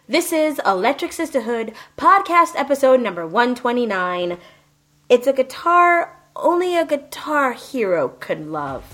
This is Electric Sisterhood, podcast episode number 129. It's a guitar only a guitar hero could love.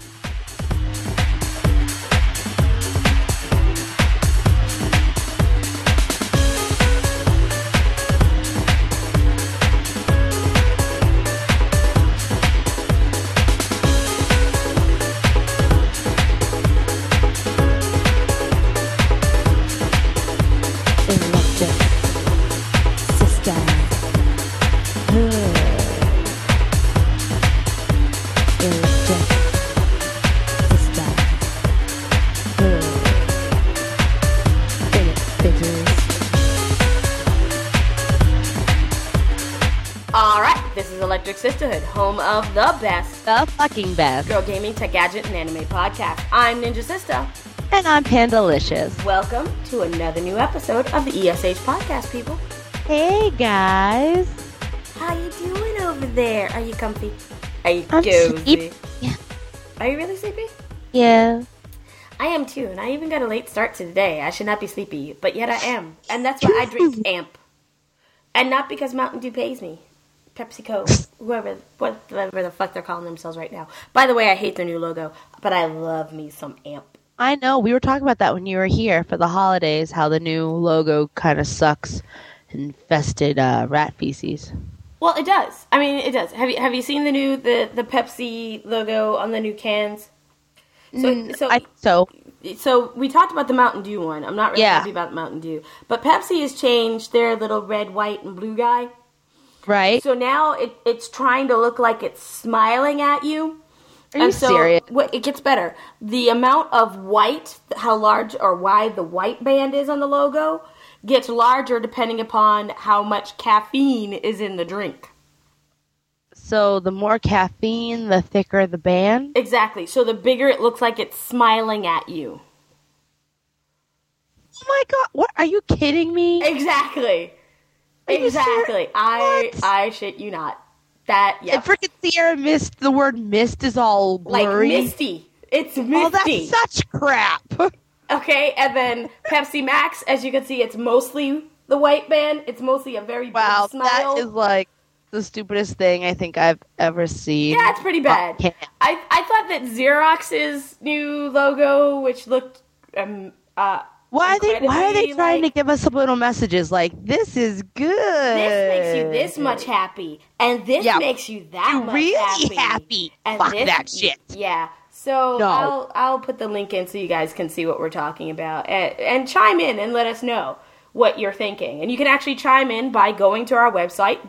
Electric Sisterhood, home of the best, the fucking best girl gaming, tech gadget, and anime podcast. I'm Ninja Sister. And I'm Pandalicious. Welcome to another new episode of the ESH podcast, people. Hey, guys. How you doing over there? Are you comfy? Are you I'm cozy? Yeah. Are you really sleepy? Yeah. I am too, and I even got a late start to today. I should not be sleepy, but yet I am. And that's why I drink Amp. And not because Mountain Dew pays me. PepsiCo, whatever the fuck they're calling themselves right now. By the way, I hate their new logo, but I love me some Amp. I know. We were talking about that when you were here for the holidays, how the new logo kind of sucks infested rat feces. Well, it does. I mean, it does. Have you seen the Pepsi logo on the new cans? So we talked about the Mountain Dew one. I'm not really happy about Mountain Dew. But Pepsi has changed their little red, white, and blue guy. Right. So now it's trying to look like it's smiling at you. Are you serious? It gets better. The amount of white, how large or wide the white band is on the logo, gets larger depending upon how much caffeine is in the drink. So the more caffeine, the thicker the band? Exactly. So the bigger it looks like it's smiling at you. Oh my god, what? Are you kidding me? Exactly. Exactly. I shit you not. That, yeah. And freaking Sierra Mist, the word mist is all blurry. Like misty. It's misty. Oh, that's such crap. Okay, and then Pepsi Max, as you can see, it's mostly the white band. It's mostly a very big smile. Wow, that is like the stupidest thing I think I've ever seen. Yeah, it's pretty bad. I thought that Xerox's new logo, which looked Why are they trying to give us subliminal messages like, this is good? This makes you this much happy, and this makes you that much really happy. And fuck that shit. Yeah. So no. I'll put the link in so you guys can see what we're talking about, and chime in and let us know what you're thinking. And you can actually chime in by going to our website,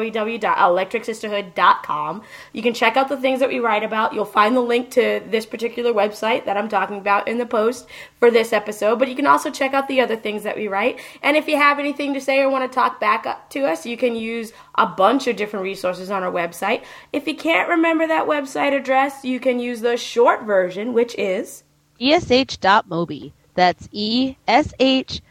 www.electricsisterhood.com. You can check out the things that we write about. You'll find the link to this particular website that I'm talking about in the post for this episode, but you can also check out the other things that we write. And if you have anything to say or want to talk back up to us, you can use a bunch of different resources on our website. If you can't remember that website address, you can use the short version, which is esh.mobi. That's ESH.MLBI.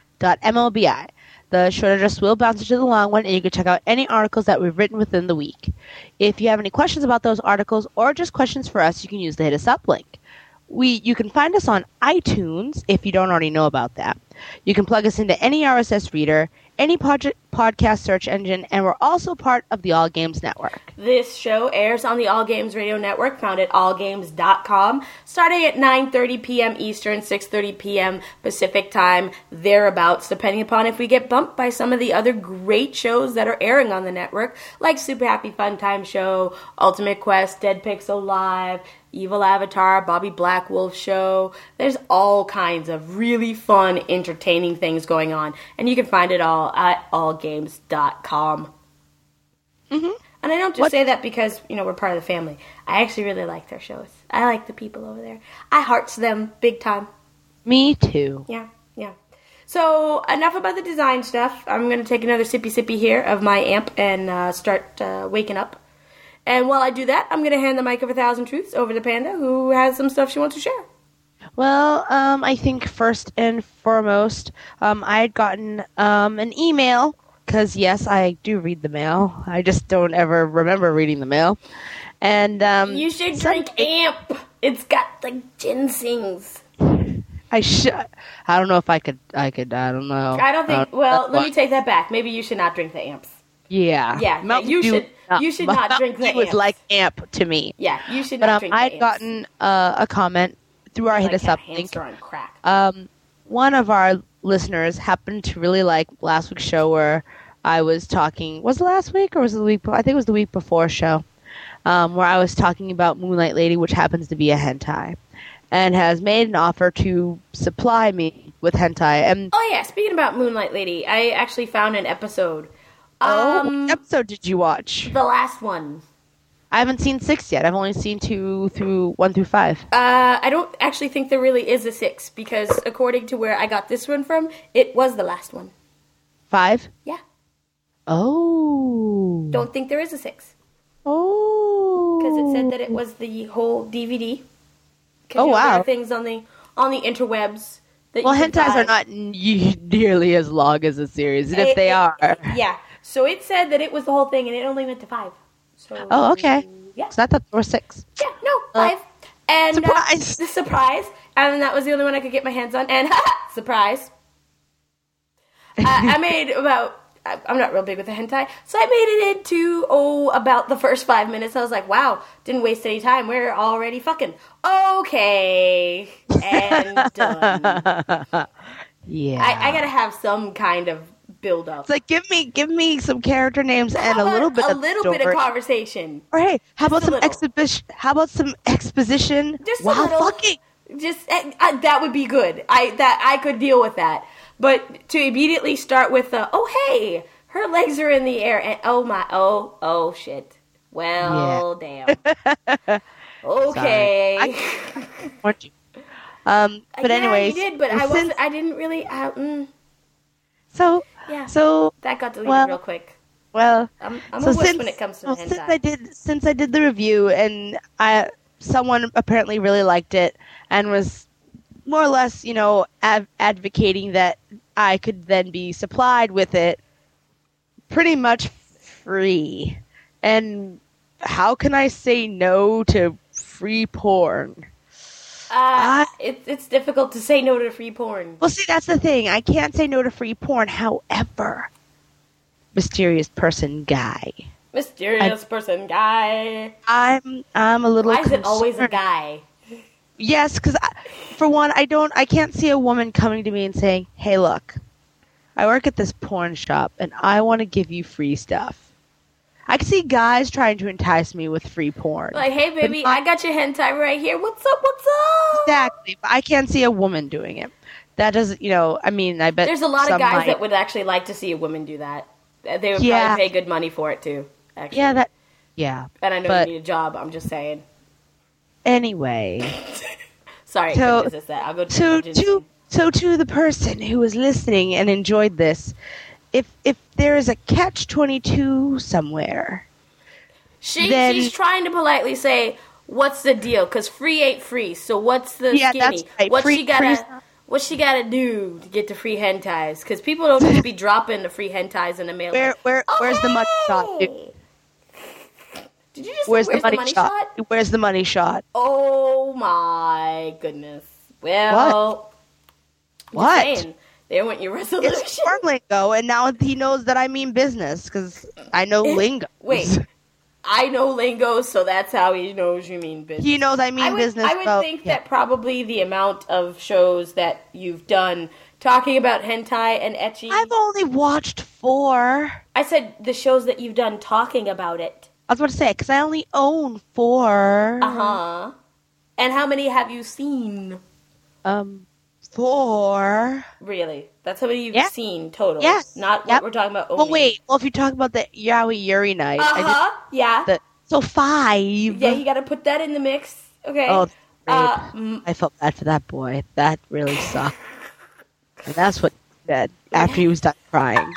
The short address will bounce to the long one, and you can check out any articles that we've written within the week. If you have any questions about those articles or just questions for us, you can use the Hit Us Up link. You can find us on iTunes if you don't already know about that. You can plug us into any RSS reader, any podcast search engine, and we're also part of the All Games Network. This show airs on the All Games Radio Network, found at allgames.com, starting at 9:30 p.m. Eastern, 6:30 p.m. Pacific Time, thereabouts, depending upon if we get bumped by some of the other great shows that are airing on the network, like Super Happy Fun Time Show, Ultimate Quest, Dead Pixel Live, Evil Avatar, Bobby Black Wolf Show. There's all kinds of really fun, entertaining things going on, and you can find it all at allgames.com. Mm-hmm. And I don't just say that because, we're part of the family. I actually really like their shows. I like the people over there. I hearts them big time. Me too. Yeah. So, enough about the design stuff. I'm going to take another sippy here of my Amp and start waking up. And while I do that, I'm going to hand the mic of 1,000 Truths over to Panda, who has some stuff she wants to share. Well, I think first and foremost, I had gotten an email, because yes, I do read the mail. I just don't ever remember reading the mail. And you should drink Amp. It's got the ginsengs. I should. I don't know if I could. I don't know. I don't think. Well, let me take that back. Maybe you should not drink the amps. Yeah. Yeah. You should. You should not drink the amps. It was like amp to me. Yeah. You should not drink the amps. I'd gotten a comment through our Hit Us Up link. On crack. One of our listeners happened to really like last week's show where I was talking. Was it last week or was it the week? I think it was the week before show, where I was talking about Moonlight Lady, which happens to be a hentai, and has made an offer to supply me with hentai. And oh yeah, speaking about Moonlight Lady, I actually found an episode. What episode did you watch? The last one. I haven't seen 6 yet. I've only seen 1 through 5. I don't actually think there really is a 6 because according to where I got this one from, it was the last one. 5? Yeah. Oh. Don't think there is a 6. Oh. Because it said that it was the whole DVD. Oh wow. There are things on the interwebs. That hentais are not nearly as long as a series, and if they are. Yeah. So it said that it was the whole thing, and it only went to 5. So, oh, okay. Yeah. So I thought there were 6. Yeah, no, 5. And surprise! The surprise. And that was the only one I could get my hands on. And surprise. I made about... I'm not real big with the hentai. So I made it into, about the first 5 minutes. I was like, wow, didn't waste any time. We're already fucking. Okay. And done. Yeah. I gotta have some kind of build up. It's like give me some character names and a little bit of conversation. Or hey, how about some exhibition? How about some exposition? Just wow, fucking. Just that would be good. I could deal with that. But to immediately start with hey, her legs are in the air and oh shit. Well, damn. Okay. Weren't you? But anyways, you did, but I didn't really. So yeah. So that got deleted real quick. Well, I'm a wuss when it comes to hentai. Since I did the review and someone apparently really liked it and was more or less, advocating that I could then be supplied with it pretty much free. And how can I say no to free porn? It's difficult to say no to free porn. Well, see, that's the thing. I can't say no to free porn. However, mysterious person guy. I'm a little. Why is it always a guy? Yes, because for one, I can't see a woman coming to me and saying, "Hey, look, I work at this porn shop and I want to give you free stuff." I can see guys trying to entice me with free porn. Like, hey, baby, I got your hentai right here. What's up? Exactly. But I can't see a woman doing it. That doesn't, I bet there's a lot of guys that would actually like to see a woman do that. They would probably pay good money for it, too, actually. Yeah. And I know you need a job. I'm just saying. Anyway. Sorry, I couldn't resist that. I'll go So to the person who was listening and enjoyed this, if there is a catch-22 somewhere, she's trying to politely say, "What's the deal?" Because free ain't free. So what's the skinny? That's right. What she gotta do to get the free hentais? Because people don't just be dropping the free hentais in the mail. Where's the money shot? Dude? Did you just say, where's the money shot? Where's the money shot? Oh my goodness. Well, what? Saying, there went your resolution. It's porn lingo, and now he knows that I mean business, because I know lingo. Wait, I know lingo, so that's how he knows you mean business. He knows I mean business. I would think that probably the amount of shows that you've done talking about hentai and ecchi... I've only watched 4. I said the shows that you've done talking about it. I was about to say, because I only own 4. Uh-huh. And how many have you seen? 4. Really? That's how many you've seen total? Yes. Not what we're talking about owning. Well, wait. Well, if you talk about the Yaoi Yuri night. Yeah. So 5. Yeah, you gotta put that in the mix. Okay. Oh, I felt bad for that boy. That really sucked. And that's what he said after he was done crying.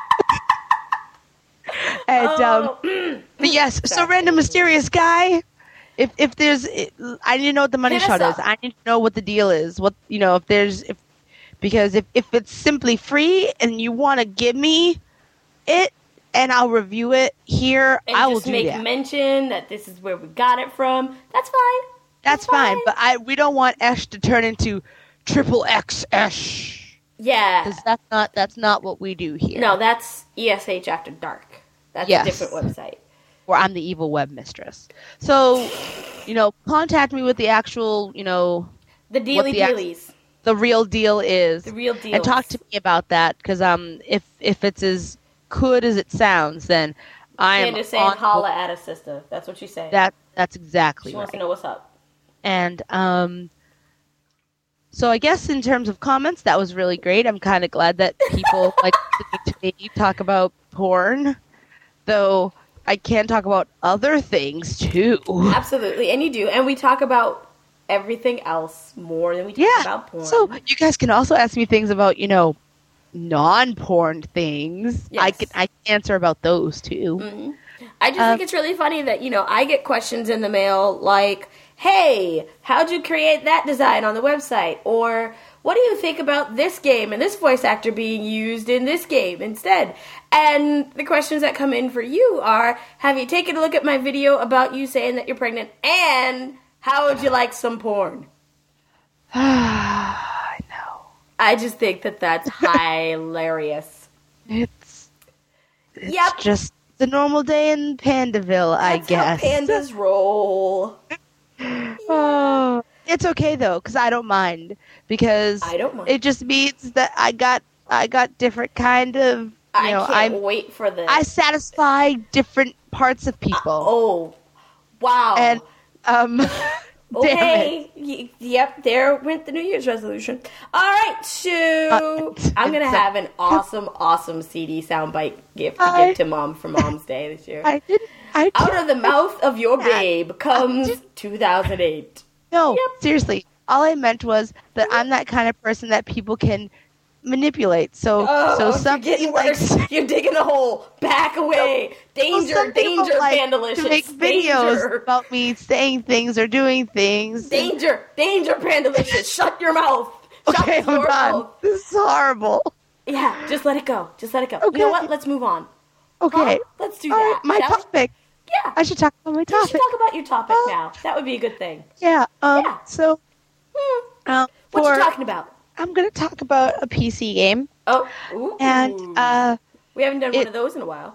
And, but yes, so random mysterious guy. If there's, I need to know what the money shot is. I need to know what the deal is. What, because if it's simply free and you want to give me it and I'll review it here, and I will do that. Just make mention that this is where we got it from. That's fine. That's fine. But we don't want Ash to turn into triple XS. Yeah. Because that's not what we do here. No, that's ESH After Dark. That's a different website. Where I'm the evil web mistress. So, contact me with the actual, the dealies. The real deal is. The real deal. And talk to me about that, because if it's as good as it sounds, then I am Candace saying holla at a sister. That's what she's saying. That's exactly She right. wants to know what's up. And so I guess in terms of comments, that was really great. I'm kind of glad that people like to me talk about porn, though I can talk about other things too. Absolutely, and you do. And we talk about everything else more than we talk about porn. So you guys can also ask me things about, non-porn things. Yes. I can answer about those too. Mm-hmm. I just think it's really funny that, I get questions in the mail like, hey, how'd you create that design on the website? Or, what do you think about this game and this voice actor being used in this game instead? And the questions that come in for you are, have you taken a look at my video about you saying that you're pregnant? And how would you like some porn? I know. I just think that that's hilarious. It's just the normal day in Pandaville, I guess. That's how pandas roll. Oh, it's okay though, because I don't mind. Because I don't mind. It just means that I got different kind of. I can't wait for this. I satisfy different parts of people. Oh, wow! And okay, yep. There went the New Year's resolution. All right, so I'm gonna have an awesome CD soundbite gift to give to Mom for Mom's Day this year. Out of the mouth of your babe comes 2008. No, seriously. All I meant was that I'm that kind of person that people can manipulate. So somebody you're digging a hole. Back away. Danger, Pandalicious. To make videos about me saying things or doing things. Danger, Pandalicious. Shut your mouth. Okay, I'm done. This is horrible. Yeah, just let it go. Okay. You know what? Let's move on. Okay. Let's do that. My topic. Yeah. I should talk about my topic. You should talk about your topic now. That would be a good thing. Yeah. So. What you talking about? I'm going to talk about a PC game. Oh. Ooh. And we haven't done one of those in a while.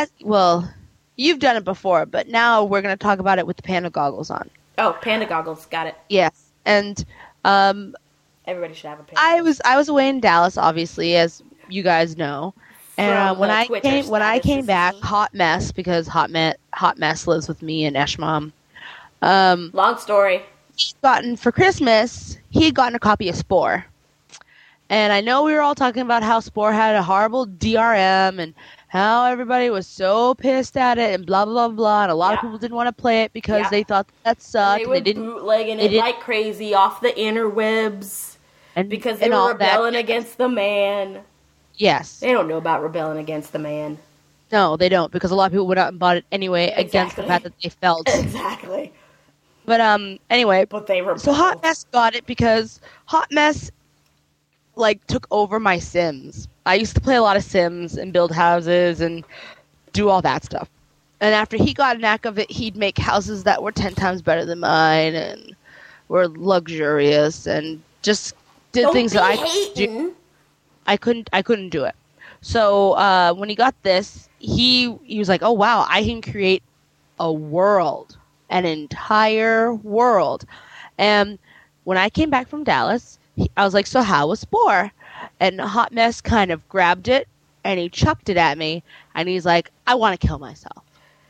You've done it before, but now we're going to talk about it with the Panda goggles on. Oh, Panda goggles. Got it. Yes. And everybody should have a Panda. I was away in Dallas, obviously, as you guys know. And when I came back, hot mess, because hot mess lives with me and Eshmom. Long story. For Christmas, he had gotten a copy of Spore. And I know we were all talking about how Spore had a horrible DRM and how everybody was so pissed at it and blah, blah, blah. And a lot of people didn't want to play it because they thought that sucked. And they were bootlegging it like crazy off the interwebs because they were rebelling against the man. Yes. They don't know about rebelling against the man. No, they don't, because a lot of people went out and bought it anyway against the fact that they felt. Exactly. But anyway. But they rebelled. So Hot Mess got it because Hot Mess took over my Sims. I used to play a lot of Sims and build houses and do all that stuff. And after he got a knack of it, he'd make houses that were 10 times better than mine and were luxurious and just did things that I couldn't do. I couldn't do it. So when he got this, he was like, "Oh wow, I can create a world, an entire world." And when I came back from Dallas, I was like, "So how was Spore?" And Hot Mess kind of grabbed it and he chucked it at me, and he's like, "I want to kill myself."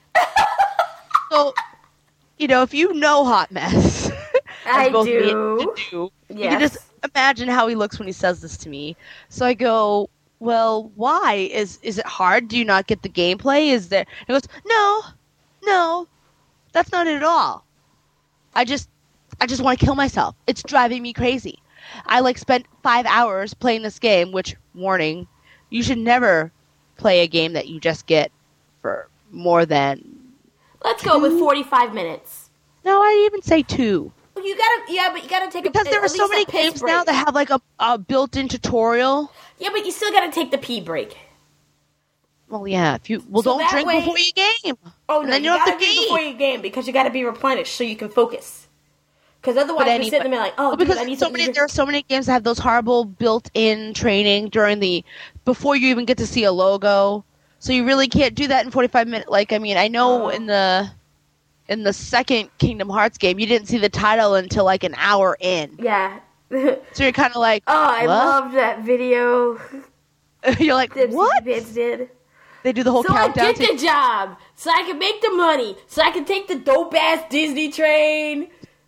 So, if you know Hot Mess, I do. You can just imagine how he looks when he says this to me. So I go, "Well, why? Is it hard? Do you not get the gameplay? Is there?" He goes, No, that's not it at all. I just want to kill myself. It's driving me crazy. I spent 5 hours playing this game, which, warning, you should never play a game that you just get for more than... Let's go with 45 minutes. No, I'd even say 2. But you gotta take because there are so many games now that have a built-in tutorial. Yeah, but you still gotta take the pee break. Well, yeah. Don't drink before you game. Oh no, then you don't gotta have to drink before you game because you gotta be replenished so you can focus. Because otherwise you're sitting there like, oh, because dude, I need there are so many games that have those horrible built-in training before you even get to see a logo. So you really can't do that in 45 minutes. Like, I mean, I know in the second Kingdom Hearts game, you didn't see the title until like an hour in. Yeah. So you're kind of like, oh, I loved that video. You're like, what? Did. They do the whole countdown. So I get the job, so I can make the money, so I can take the dope-ass Disney train.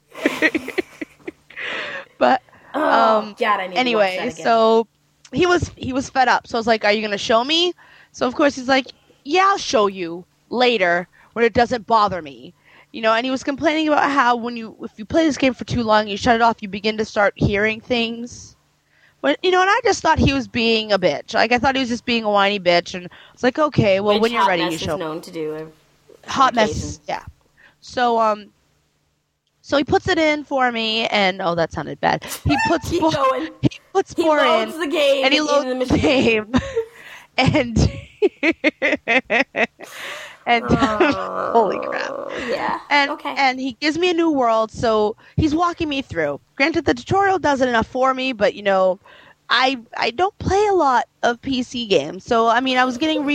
But, God, I need anyway, to watch that again. so he was fed up. So I was like, are you going to show me? So, of course, he's like, yeah, I'll show you later when it doesn't bother me. You know, and he was complaining about how if you play this game for too long, you shut it off, you begin to start hearing things. But, you know, and I just thought he was being a bitch. Like, I thought he was just being a whiny bitch. And it's like, okay, well, when you're ready, you show me. Known to do. Hot mess, yeah. So, so he puts it in for me, and that sounded bad. He puts Keep going. He puts he four loads in, the game, and he loads the game, and holy crap! Yeah. And okay. And he gives me a new world, so he's walking me through. Granted, the tutorial doesn't enough for me, but you know, I don't play a lot of PC games, so I mean, I was getting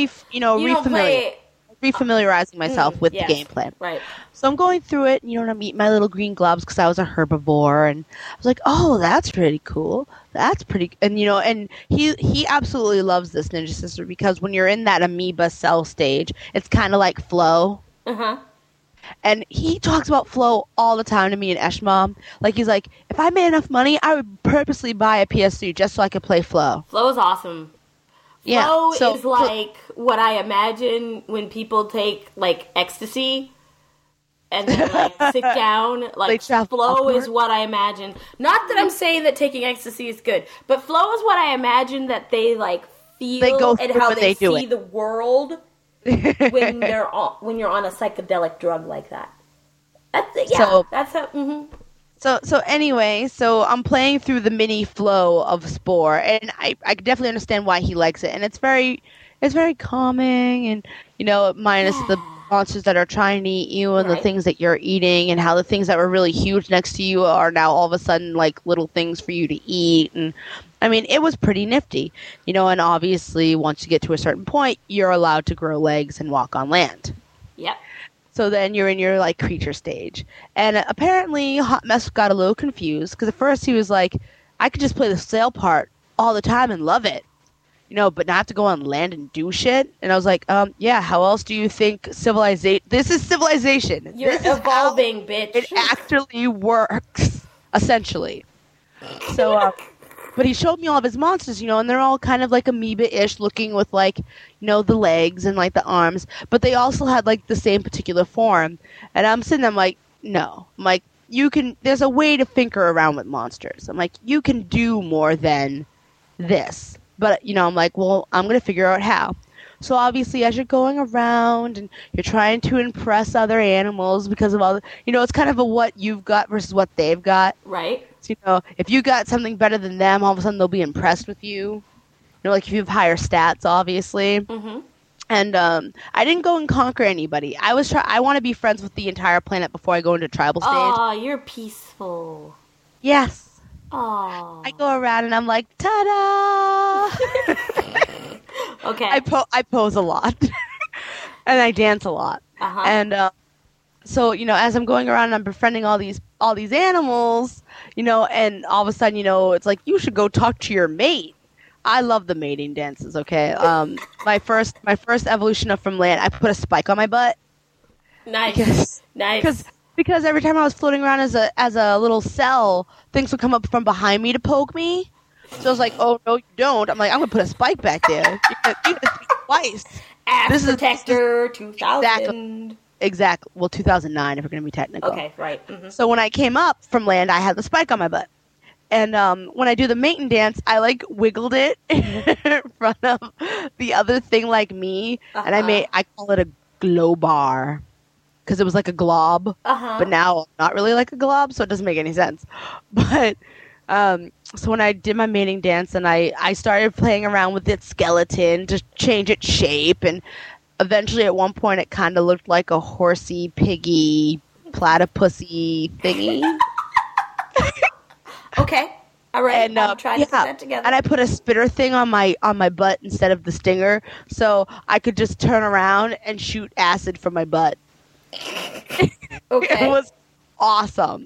refamiliarizing myself with the gameplay. Right. So I'm going through it, and, you know, and I'm eating my little green gloves because I was a herbivore, and I was like, oh, that's pretty cool. That's pretty, and, you know, and he absolutely loves this Ninja Sister because when you're in that amoeba cell stage, it's kind of like Flow. Uh-huh. And he talks about Flow all the time to me and Eshmom. Like, he's like, if I made enough money, I would purposely buy a PS3 just so I could play Flow. Flow is awesome. Yeah, Flow is like what I imagine when people take, like, ecstasy and then, like, sit down. Like, Flow is what I imagine. Not that I'm saying that taking ecstasy is good, but Flow is what I imagine that they, like, feel and how they see the world when you're on a psychedelic drug like that. That's how... Mm-hmm. So anyway, so I'm playing through the mini Flow of Spore, and I definitely understand why he likes it, and it's very calming, and, you know, minus the monsters that are trying to eat you and the things that you're eating, and how the things that were really huge next to you are now all of a sudden like little things for you to eat. And I mean, it was pretty nifty, you know, and obviously once you get to a certain point, you're allowed to grow legs and walk on land. Yep. So then you're in your, like, creature stage. And apparently Hot Mess got a little confused, because at first he was like, I could just play the sail part all the time and love it, you know, but not have to go on land and do shit. And I was like, yeah, how else do you think civilization... This is civilization. You're evolving, bitch. It actually works, essentially. So, but he showed me all of his monsters, you know, and they're all kind of like amoeba-ish looking with, like, you know, the legs and, like, the arms. But they also had, like, the same particular form. And I'm sitting there, I'm like, no. I'm like, there's a way to tinker around with monsters. I'm like, you can do more than this. But, you know, I'm like, well, I'm going to figure out how. So obviously, as you're going around and you're trying to impress other animals because of all the, you know, it's kind of a what you've got versus what they've got. Right. So, you know, if you got something better than them, all of a sudden they'll be impressed with you. You know, like if you have higher stats, obviously. Mm-hmm. And I didn't go and conquer anybody. I want to be friends with the entire planet before I go into tribal stage. Oh, you're peaceful. Yes. Oh. I go around and I'm like, ta-da! Okay. I pose a lot. And I dance a lot. Uh-huh. And so, you know, as I'm going around and I'm befriending all these animals, you know, and all of a sudden, you know, it's like, you should go talk to your mate. I love the mating dances, okay? My first evolution of From Land, I put a spike on my butt. Nice. Nice. Because every time I was floating around as a little cell, things would come up from behind me to poke me. So I was like, oh, no, you don't. I'm like, I'm going to put a spike back there. You're going to think twice. Ass Protector 2000. Exactly. Well, 2009, if we're going to be technical. Okay, right. Mm-hmm. So when I came up from land, I had the spike on my butt. And when I do the mating dance, I, like, wiggled it in front of the other thing like me. Uh-huh. And I call it a glow bar. Because it was like a glob. Uh-huh. But now not really like a glob, so it doesn't make any sense. But... so when I did my mating dance and I started playing around with its skeleton to change its shape, and eventually at one point it kind of looked like a horsey, piggy, platypusy thingy. Okay. All right. And I'm trying to put that together. and I put a spitter thing on my butt instead of the stinger, so I could just turn around and shoot acid from my butt. Okay. It was awesome.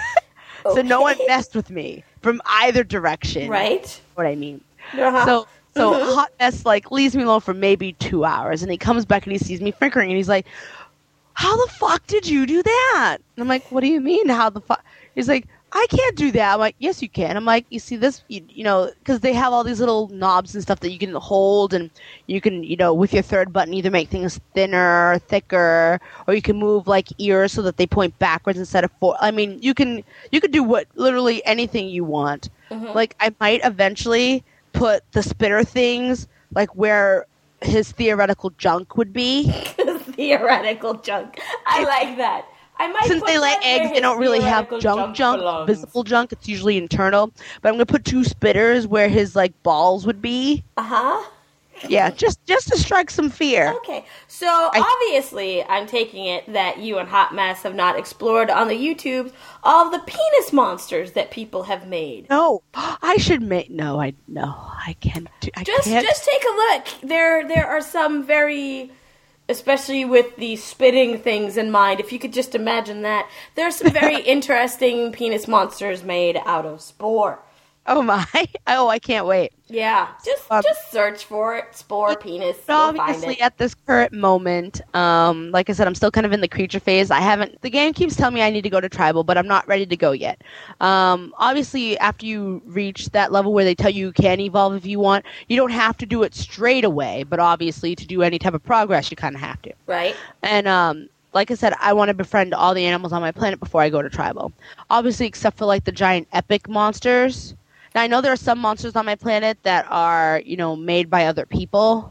So no one messed with me from either direction. Right. What I mean. Uh-huh. So Hot Mess leaves me alone for maybe 2 hours, and he comes back and he sees me flickering, and he's like, "How the fuck did you do that?" And I'm like, "What do you mean? How the fuck?" He's like, "I can't do that." I'm like, "Yes, you can." I'm like, "You see this? You know, because they have all these little knobs and stuff that you can hold, and you can, with your third button, either make things thinner or thicker, or you can move like ears so that they point backwards instead of forward. I mean, you can do literally anything you want. Like, I might eventually put the spitter things like where his theoretical junk would be. Theoretical junk. I like that. I might Since put they lay that where eggs, they don't his really have theoretical junk, belongs. visible junk. It's usually internal. But I'm going to put 2 spitters where his, balls would be. Uh-huh. Yeah, just to strike some fear. Okay. So, obviously, I'm taking it that you and Hot Mess have not explored on the YouTube all the penis monsters that people have made. No, I should make... No, I can't do... Just take a look. There are some very... Especially with the spitting things in mind, if you could just imagine that. There are some very interesting penis monsters made out of spore. Oh my! Oh, I can't wait. Yeah, just search for it. Spore penis. You'll Obviously, find it. at this current moment, like I said, I'm still kind of in the creature phase. The game keeps telling me I need to go to tribal, but I'm not ready to go yet. Obviously, after you reach that level where they tell you can evolve if you want, you don't have to do it straight away. But obviously, to do any type of progress, you kind of have to. Right. And like I said, I want to befriend all the animals on my planet before I go to tribal. Obviously, except for the giant epic monsters. Now, I know there are some monsters on my planet that are, made by other people.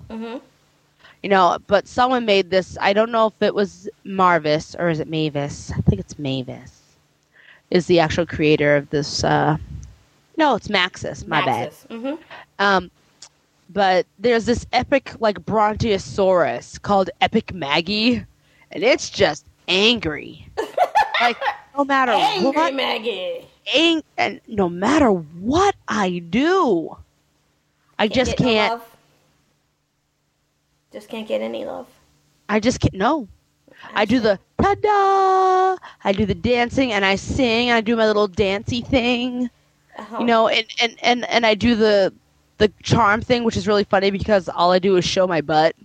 Mm-hmm. But someone made this. I don't know if it was Marvis or is it Mavis? I think it's Mavis. Is the actual creator of this? No, it's Maxis. My bad. Mm-hmm. But there's this epic Brontosaurus called Epic Maggie, and it's just angry. No matter Angry what. Maggie. And no matter what I do, I just can't. No love. Just can't get any love. I just can't. No, I do the ta-da. I do the dancing and I sing. And I do my little dancey thing, and I do the charm thing, which is really funny because all I do is show my butt.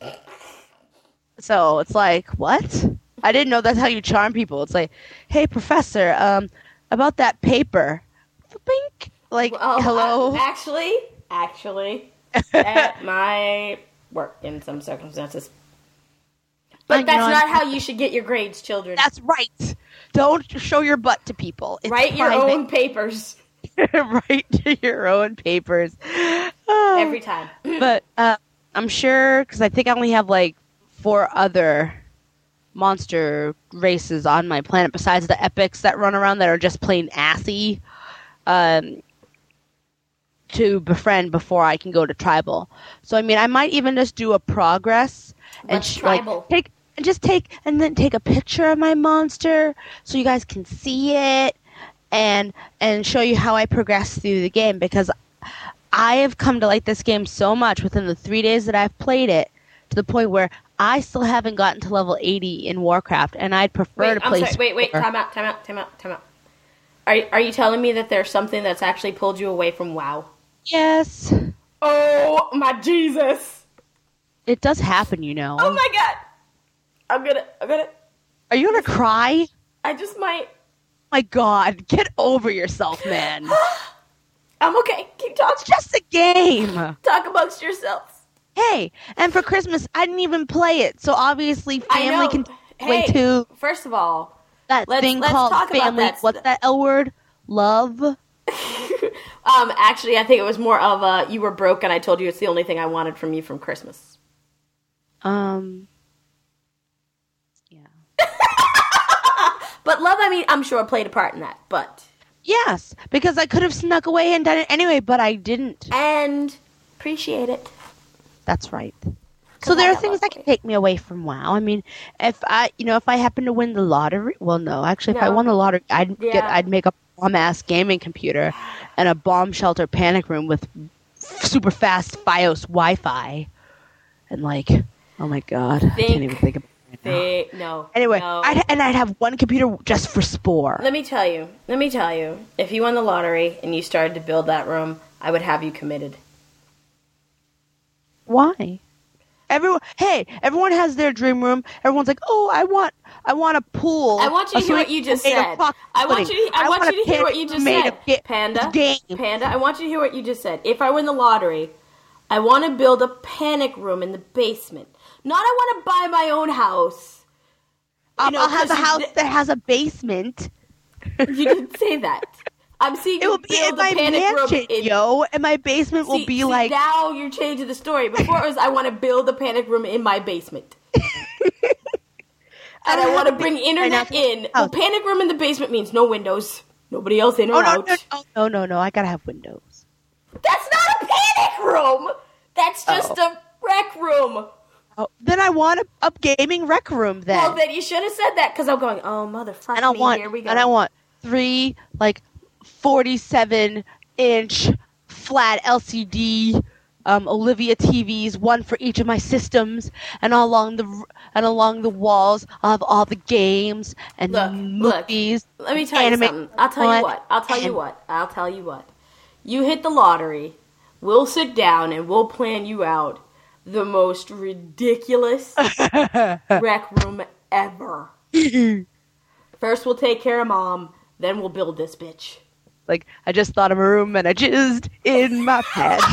So it's like, what? I didn't know that's how you charm people. It's like, hey, professor, about that paper. Bink. Hello? Actually, that might work in some circumstances. But that's not how you should get your grades, children. That's right. Don't show your butt to people. It's Write your own papers. Write your own papers. Every time. But I'm sure, because I think I only have 4 other monster races on my planet besides the epics that run around that are just plain assy to befriend before I can go to tribal. So I mean, I might even just do a progress and take a picture of my monster so you guys can see it and show you how I progress through the game, because I have come to like this game so much within the 3 days that I've played it, to the point where I still haven't gotten to level 80 in Warcraft, and I'd prefer to play... Wait, time out. Are you telling me that there's something that's actually pulled you away from WoW? Yes. Oh, my Jesus. It does happen, Oh, my God. I'm gonna... Are you gonna cry? I just might... My God, get over yourself, man. I'm okay. Keep talking. It's just a game. Talk amongst yourselves. Hey, and for Christmas, I didn't even play it, so obviously family can play too. First of all, let's called talk family. About that. What's that L word? Love. Actually, I think it was more of you were broke, and I told you it's the only thing I wanted from you from Christmas. Yeah. But love, I mean, I'm sure played a part in that. But yes, because I could have snuck away and done it anyway, but I didn't. And appreciate it. That's right. So there are things that can take me away from WoW. I mean, if I happen to win the lottery, well, no, actually, if I won the lottery, I'd make up bomb-ass gaming computer and a bomb shelter panic room with super fast FiOS Wi-Fi. And like, oh my god, I can't even think about it right now. No. Anyway, no. I'd have one computer just for Spore. Let me tell you, if you won the lottery and you started to build that room, I would have you committed. Why? Everyone has their dream room. Everyone's like, oh, I want a pool. I want you to hear what you just said. I want you to hear what you just said. Panda, I want you to hear what you just said. If I win the lottery, I want to build a panic room in the basement. Not I want to buy my own house. I'll have a house that has a basement. You didn't say that. I'm seeing it will be in my mansion, and my basement will be like. Now you're changing the story. Before it was, I want to build a panic room in my basement, and I want to bring internet in. Well, panic room in the basement means no windows, nobody else in or out. No! I gotta have windows. That's not a panic room. That's just a rec room. Oh, then I want a gaming rec room. Then. Well, then you should have said that because I'm going. Oh, motherfucker! Here we go. And I want 3 47-inch flat LCD Olivia TVs, one for each of my systems, and along the walls of all the games and movies. Look, let me tell you something. I'll tell you what. You hit the lottery, we'll sit down and we'll plan you out the most ridiculous rec room ever. First we'll take care of Mom, then we'll build this bitch. Like, I just thought of a room and I jizzed in my pants.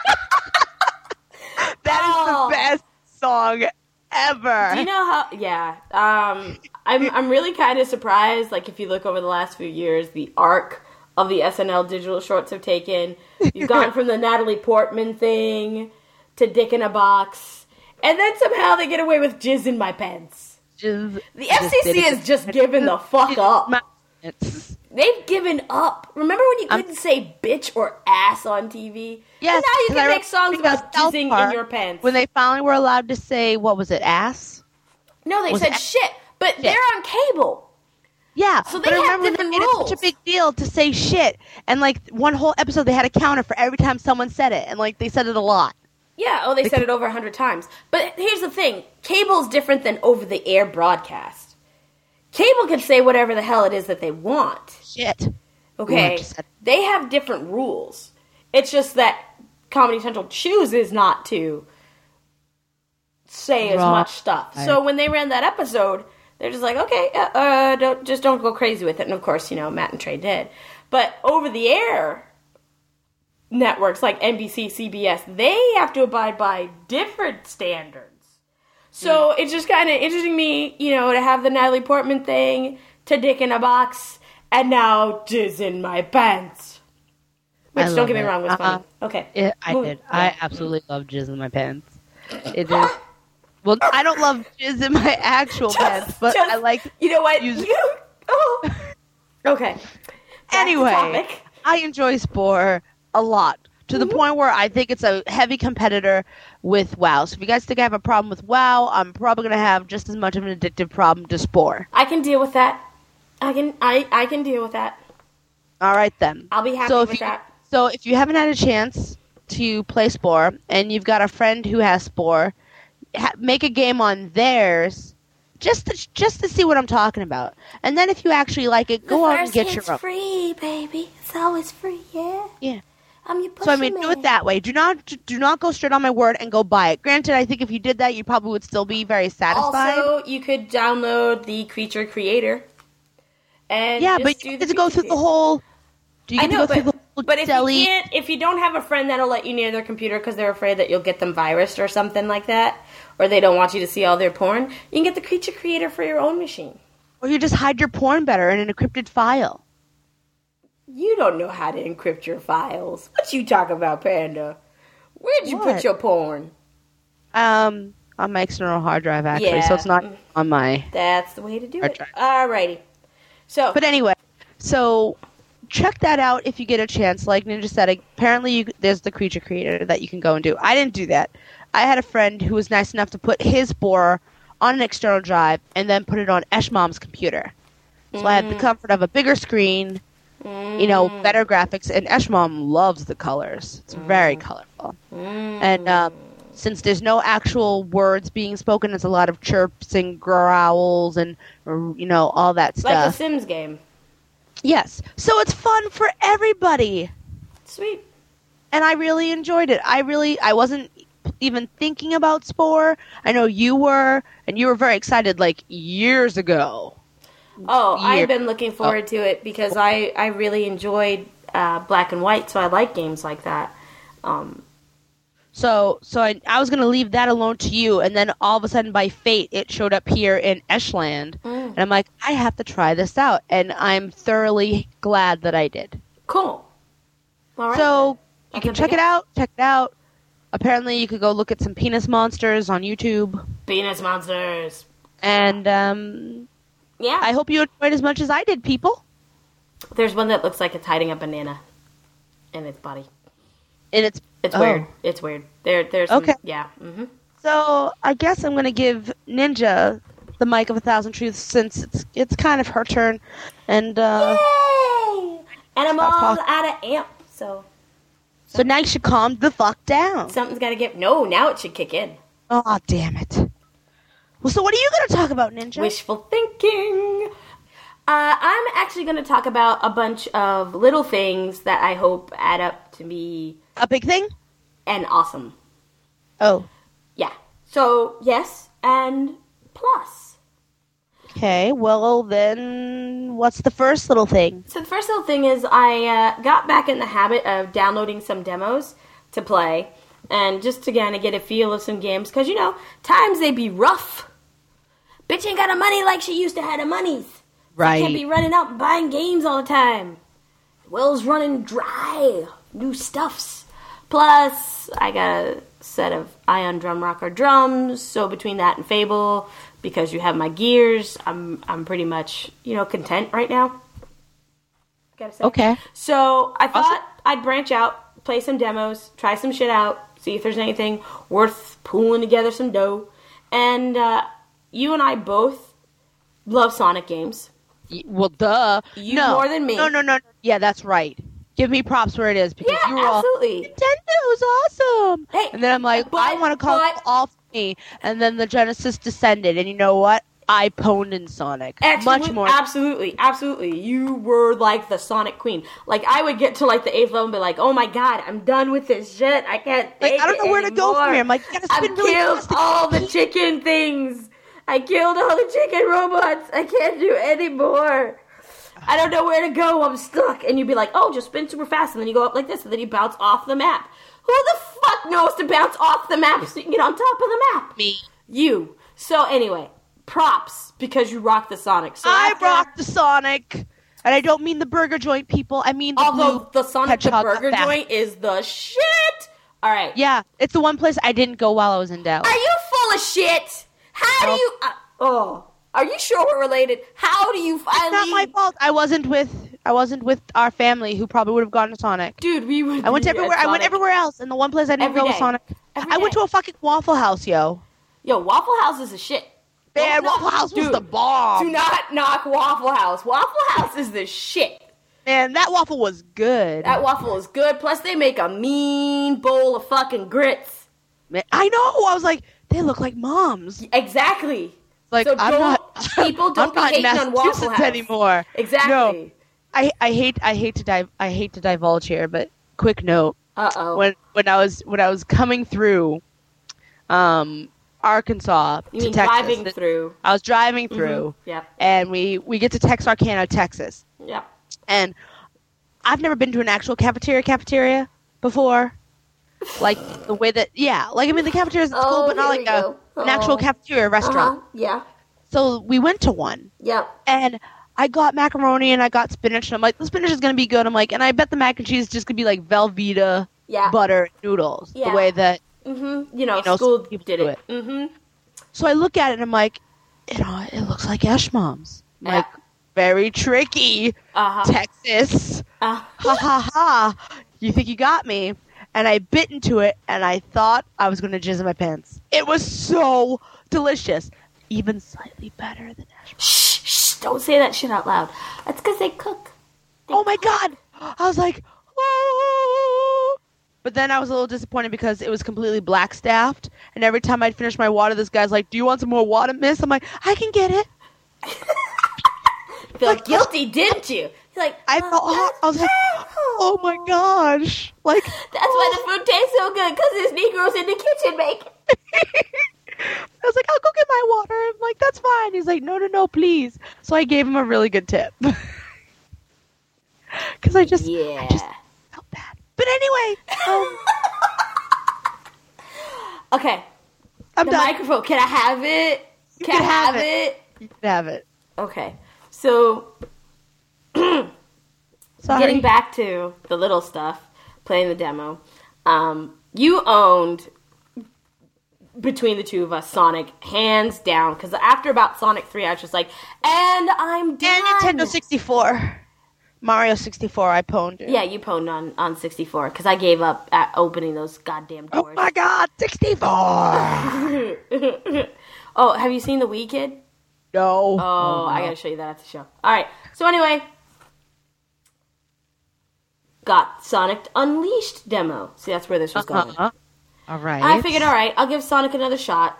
That is the best song ever. Do you know how? Yeah. I'm really kind of surprised. Like, if you look over the last few years, the arc of the SNL digital shorts have taken. You've gone from the Natalie Portman thing to Dick in a Box, and then somehow they get away with jizz in my pants. The FCC has just given the fuck up. They've given up. Remember when you couldn't say bitch or ass on TV? Yes. And now you can make songs about jizzing in your pants. When they finally were allowed to say, what was it, ass? No, they said shit. But they're on cable. Yeah. So they have different rules. It's such a big deal to say shit. And like one whole episode they had a counter for every time someone said it. And like they said it a lot. Yeah, they said it over 100 times. But here's the thing. Cable's different than over-the-air broadcast. Cable can say whatever the hell it is that they want. Shit. Okay? They have different rules. It's just that Comedy Central chooses not to say as much stuff. So when they ran that episode, they're just like, okay, don't go crazy with it. And of course, Matt and Trey did. But over-the-air networks like NBC, CBS, they have to abide by different standards. So it's just kind of interesting me, to have the Natalie Portman thing, to Dick in a Box, and now jizz in my pants. Which, don't get me wrong, was funny. Okay. I did. I absolutely love jizz in my pants. It is. Well, I don't love jizz in my actual pants, but I like. You know what? Okay. Anyway, I enjoy Spore a lot. To the point where I think it's a heavy competitor with WoW. So if you guys think I have a problem with WoW, I'm probably going to have just as much of an addictive problem to Spore. I can deal with that. I can deal with that. All right, then. I'll be happy with that. So if you haven't had a chance to play Spore, and you've got a friend who has Spore, make a game on theirs just to see what I'm talking about. And then if you actually like it, go out and get your own. It's free, baby. It's always free, yeah? Yeah. So do it that way. Do not go straight on my word and go buy it. Granted, I think if you did that, you probably would still be very satisfied. Also, you could download the Creature Creator. And but you get to go through the whole. But if you don't have a friend that'll let you near their computer because they're afraid that you'll get them virused or something like that, or they don't want you to see all their porn, you can get the Creature Creator for your own machine. Or you just hide your porn better in an encrypted file. You don't know how to encrypt your files. What you talking about, Panda? Where'd you put your porn? On my external hard drive, actually. So it's not on my... That's the way to do it. Alrighty. But anyway, so check that out if you get a chance. Like Ninja said, apparently there's the Creature Creator that you can go and do. I didn't do that. I had a friend who was nice enough to put his Spore on an external drive and then put it on Eshmom's computer. So I had the comfort of a bigger screen better graphics. And Eshmom loves the colors. It's very colorful. And since there's no actual words being spoken, it's a lot of chirps and growls and, all that stuff. Like a Sims game. Yes. So it's fun for everybody. Sweet. And I really enjoyed it. I wasn't even thinking about Spore. I know you were, and you were very excited like years ago. Oh, I've been looking forward to it because I really enjoyed Black and White, so I like games like that. So I was going to leave that alone to you, and then all of a sudden, by fate, it showed up here in Eshland, and I'm like, I have to try this out, and I'm thoroughly glad that I did. Cool. All right. So you can check it out. Apparently, you could go look at some penis monsters on YouTube. Penis monsters. And yeah, I hope you enjoyed as much as I did, people. There's one that looks like it's hiding a banana in its body. And it's weird. It's weird. There's okay. Yeah. Mm-hmm. So I guess I'm going to give Ninja the mic of 1,000 truths since it's kind of her turn. And yay! And I'm all out of amp. So now you should calm the fuck down. Something's got to get. No, now it should kick in. Oh, damn it. Well, so what are you going to talk about, Ninja? Wishful thinking. I'm actually going to talk about a bunch of little things that I hope add up to be... A big thing? And awesome. Oh. Yeah. So, yes, and plus. Okay, well then, what's the first little thing? So the first little thing is I got back in the habit of downloading some demos to play, and just to kind of get a feel of some games, because, times they be rough. Bitch ain't got a money like she used to have the monies. Right. Can't be running out and buying games all the time. Well's running dry. New stuffs. Plus, I got a set of Ion Drum Rocker drums, so between that and Fable, because you have my gears, I'm pretty much, content right now. Gotta say. Okay. So I thought I'd branch out, play some demos, try some shit out, see if there's anything worth pulling together some dough. And you and I both love Sonic games. Well, duh. You more than me. No. Yeah, that's right. Give me props where it is, because you were absolutely. Nintendo's awesome. Hey, and then I'm like, I want to call it all for me. And then the Genesis descended, and you know what? I pwned in Sonic. Much more. Absolutely. You were like the Sonic queen. Like, I would get to like the 8th level and be like, oh my god, I'm done with this shit. I can't take it I don't know where to go from here. I'm like, you gotta spin really fast. I've killed all the chicken things. I killed all the chicken robots. I can't do any more. I don't know where to go. I'm stuck. And you'd be like, oh, just spin super fast. And then you go up like this. And then you bounce off the map. Who the fuck knows to bounce off the map so you can get on top of the map? Me. You. So anyway, props because you rock the Sonic. So I rock the Sonic. And I don't mean the burger joint, people. I mean the blue the Sonic the burger fast. joint is the shit. All right. Yeah, it's the one place I didn't go while I was in Dallas. Are you full of shit? How do you... are you sure we're related? How do you finally... It's not my fault. I wasn't with our family, who probably would have gone to Sonic. Dude, we would. I went everywhere. I went everywhere else, and the one place I didn't go was Sonic. I went to a fucking Waffle House, yo. Yo, Waffle House is a shit. Man, Waffle House was the bomb. Do not knock Waffle House. Waffle House is the shit. Man, that waffle was good. That waffle is good. Plus, they make a mean bowl of fucking grits. Man, I know. I was like, they look like Mom's. Exactly. Like, so people don't be hating on Waffle House anymore. Exactly. No, I hate to divulge here, but quick note. When I was coming through, Arkansas you to mean Texas. Driving through. I was driving through. Mm-hmm. Yep. And we get to Texarkana, Texas. Yep. And I've never been to an actual cafeteria before. Like the way that, I mean the cafeteria's at school, but not like an actual cafeteria restaurant. Yeah. So we went to one. Yep. And I got macaroni and I got spinach, and I'm like, the spinach is gonna be good. I'm like, and I bet the mac and cheese is just gonna be like Velveeta butter noodles, the way that school did it. Mm-hmm. So I look at it and I'm like, it looks like Eshmom's. Like, very tricky, Texas. Ha ha ha! You think you got me? And I bit into it, and I thought I was going to jizz in my pants. It was so delicious. Even slightly better than Eshmom's. Shh, don't say that shit out loud. That's because they cook. oh my god! I was like, whoa! But then I was a little disappointed because it was completely black staffed, and every time I'd finish my water, this guy's like, "Do you want some more water, miss?" I'm like, "I can get it." Felt guilty, didn't you? You're like, I felt hot. I was like, "Oh my gosh!" Like that's why the food tastes so good, because there's Negroes in the kitchen making. I was like, "I'll go get my water." I'm like, "That's fine." He's like, "No, please." So I gave him a really good tip. Because I just felt bad. But anyway. Okay. I'm the done. microphone. Can I have it? Can I have it? You can have it. Okay. So, Sorry. getting back to the little stuff, playing the demo, you owned, between the two of us, Sonic, hands down. Because after about Sonic 3, I was just like, and I'm done. And Nintendo 64. Mario 64, I pwned it. Yeah, you pwned on 64, because I gave up at opening those goddamn doors. Oh my god, 64! Oh, have you seen the Wii Kid? No. Oh, I gotta show you that at the show. Alright, so anyway, got Sonic Unleashed demo. See, that's where this was going. Alright. I figured, alright, I'll give Sonic another shot.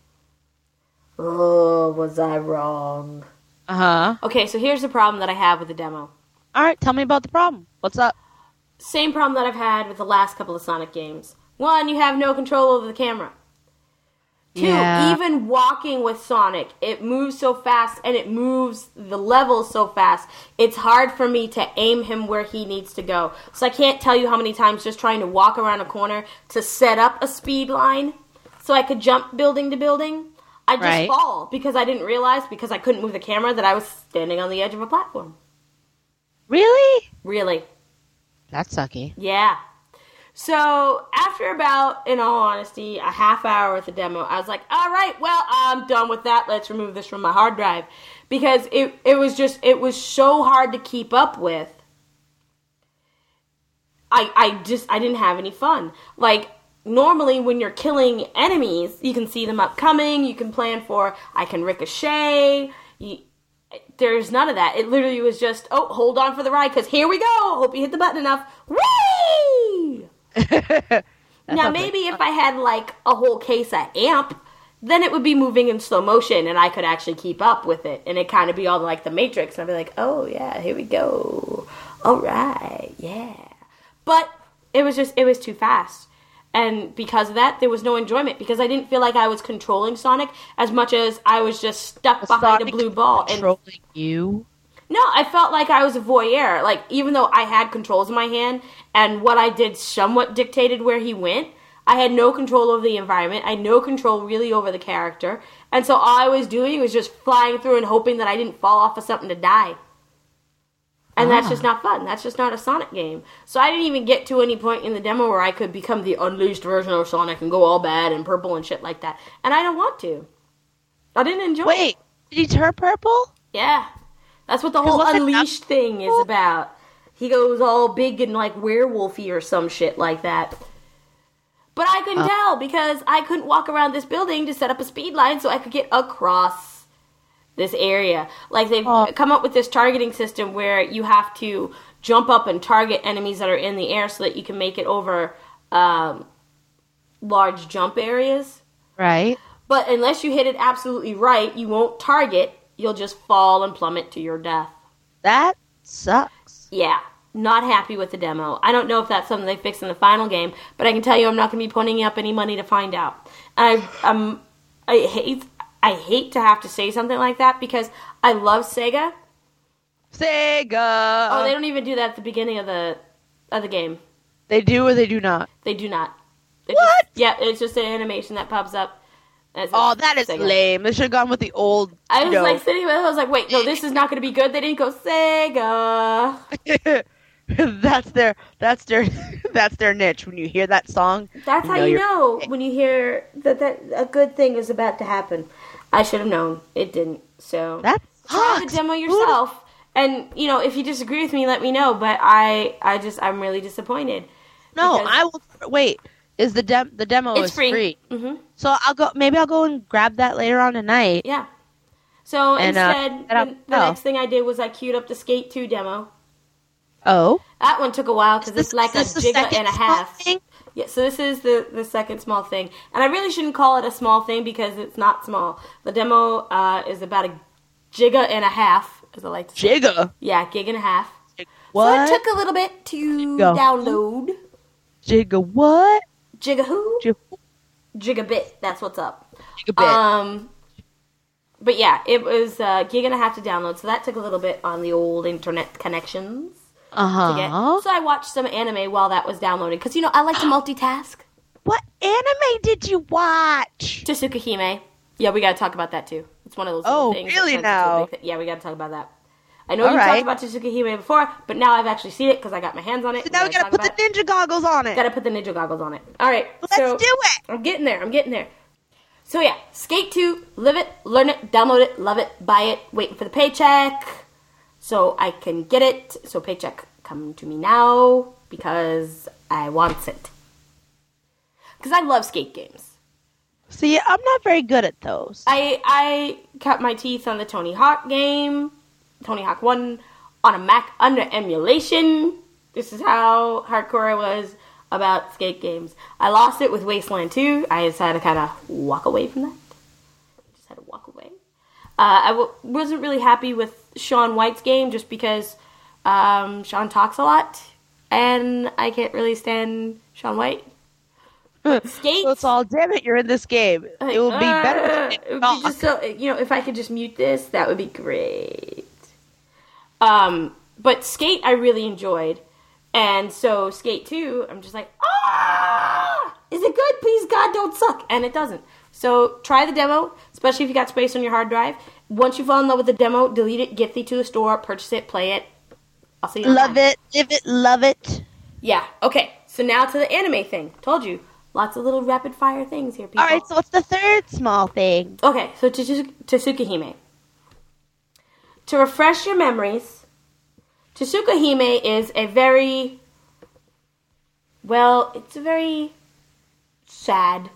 Oh, was I wrong? Okay, so here's the problem that I have with the demo. Alright, tell me about the problem. What's up? Same problem that I've had with the last couple of Sonic games. One, you have no control over the camera. Two, even walking with Sonic, it moves so fast and it moves the levels so fast, it's hard for me to aim him where he needs to go. So I can't tell you how many times just trying to walk around a corner to set up a speed line so I could jump building to building, I just fall because I didn't realize, because I couldn't move the camera, that I was standing on the edge of a platform. Really? Really. That's sucky. Yeah. So, after about, in all honesty, a half hour with the demo, I was like, all right, well, I'm done with that. Let's remove this from my hard drive. Because it was so hard to keep up with. I didn't have any fun. Like, normally when you're killing enemies, you can see them upcoming, you can plan for, I can ricochet, there's none of that. It literally was just, oh, hold on for the ride, because here we go. Hope you hit the button enough. Whee! Now, maybe if I had, like, a whole case of AMP, then it would be moving in slow motion, and I could actually keep up with it. And it'd kind of be all like the Matrix. And I'd be like, oh, yeah, here we go. All right, yeah. But it was too fast. And because of that, there was no enjoyment, because I didn't feel like I was controlling Sonic as much as I was just stuck behind a blue ball. Controlling you? No, I felt like I was a voyeur. Like, even though I had controls in my hand, and what I did somewhat dictated where he went, I had no control over the environment. I had no control really over the character. And so all I was doing was just flying through and hoping that I didn't fall off of something to die. And that's just not fun. That's just not a Sonic game. So I didn't even get to any point in the demo where I could become the unleashed version of Sonic and go all bad and purple and shit like that. And I don't want to. I didn't enjoy it. Wait, did he turn purple? Yeah. That's what the whole unleashed thing is about. He goes all big and like werewolfy or some shit like that. But I couldn't tell, because I couldn't walk around this building to set up a speed line so I could get across this area. Like, they've come up with this targeting system where you have to jump up and target enemies that are in the air so that you can make it over large jump areas. Right. But unless you hit it absolutely right, you won't target. You'll just fall and plummet to your death. That sucks. Yeah. Not happy with the demo. I don't know if that's something they fix in the final game, but I can tell you I'm not going to be putting up any money to find out. I hate to have to say something like that, because I love Sega. Sega! Oh, they don't even do that at the beginning of the game. They do or they do not? They do not. What? It's just an animation that pops up. That is Sega. Lame. They should have gone with the old. I was like sitting there, I was like, wait, no, this is not going to be good. They didn't go Sega. that's their niche. When you hear that song, that's how you know when you hear that a good thing is about to happen. I should have known. It didn't. So try the demo yourself. And if you disagree with me, let me know. But I'm really disappointed. No, I will wait. Is the demo is free? Mm-hmm. So maybe I'll go and grab that later on tonight. Yeah. So instead, the next thing I did was I queued up the Skate 2 demo. Oh. That one took a while because it's like a giga and a half. Thing? Yeah, so this is the second small thing. And I really shouldn't call it a small thing because it's not small. The demo is about a giga and a half, as I like to say. Giga? Yeah, gig and a half. What? So it took a little bit to download. Giga what? Giga who? Gigabit. That's what's up. Gigabit. But yeah, it was a gig and a half to download, so that took a little bit on the old internet connections. Uh-huh. So I watched some anime while that was downloading, because, I like to multitask. What anime did you watch? Tasuka Hime. Yeah, we got to talk about that, too. It's one of those little things. Oh, really now? Yeah, we got to talk about that. I know you talked about Tasuka Hime before, but now I've actually seen it because I got my hands on it. So now we got to put the ninja goggles on it. Got to put the ninja goggles on it. All right. Let's do it. I'm getting there. So yeah, Skate 2, live it, learn it, download it, love it, buy it, waiting for the paycheck so I can get it. So paycheck, come to me now because I want it. Because I love skate games. See, I'm not very good at those. I cut my teeth on the Tony Hawk game, Tony Hawk 1, on a Mac under emulation. This is how hardcore I was about skate games. I lost it with Wasteland 2. I just had to kind of walk away from that. Just had to walk away. I wasn't really happy with Shaun White's game just because Shaun talks a lot, and I can't really stand Shaun White. Skate. So it's all, damn it, you're in this game. It will be better if you talk. Just so, if I could just mute this, that would be great. But Skate I really enjoyed. And so Skate 2, I'm just like, is it good? Please, God, don't suck. And it doesn't. So try the demo, especially if you got space on your hard drive. Once you fall in love with the demo, delete it, gift it to the store, purchase it, play it. I'll see you Love it, live it, love it. Yeah, okay. So now to the anime thing. Told you. Lots of little rapid fire things here, people. All right, so what's the third small thing? Okay, so Tasuka Hime. To refresh your memories, Tasuka Hime is a very, it's a very sad,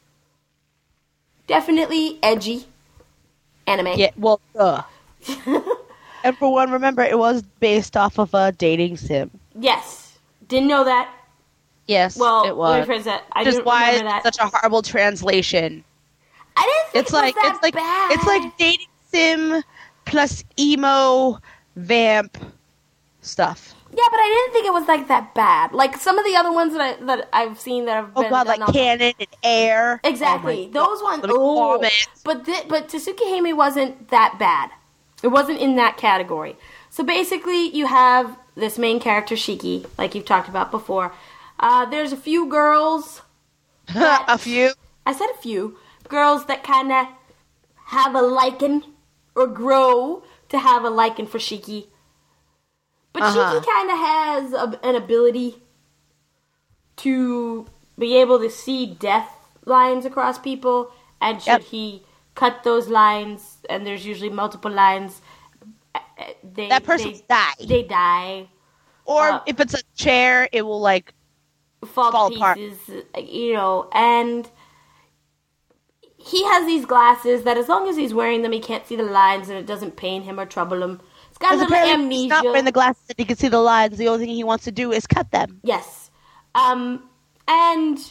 definitely edgy anime. Yeah, well, And for one, remember, it was based off of a dating sim. Yes. Didn't know that. Yes, well, it was. Let me rephrase that. I Just didn't why remember that. It's such a horrible translation. I didn't think it was bad. It's like dating sim plus emo vamp stuff. Yeah, but I didn't think it was like that bad. Like some of the other ones that I've seen that have been like Canon and Air. Exactly, those ones. But Tasuka Hime wasn't that bad. It wasn't in that category. So basically, you have this main character Shiki, like you've talked about before. There's a few girls. A few. I said a few girls that kind of have a liking or grow to have a liking for Shiki. But Shiki kind of has an ability to be able to see death lines across people, and should he cut those lines, and there's usually multiple lines, that person die. They die. Or if it's a chair, it will fall to apart. Pieces, and he has these glasses that as long as he's wearing them, he can't see the lines, and it doesn't pain him or trouble him. He's got a little amnesia. He's not wearing the glasses that he can see the lines. The only thing he wants to do is cut them. Yes. And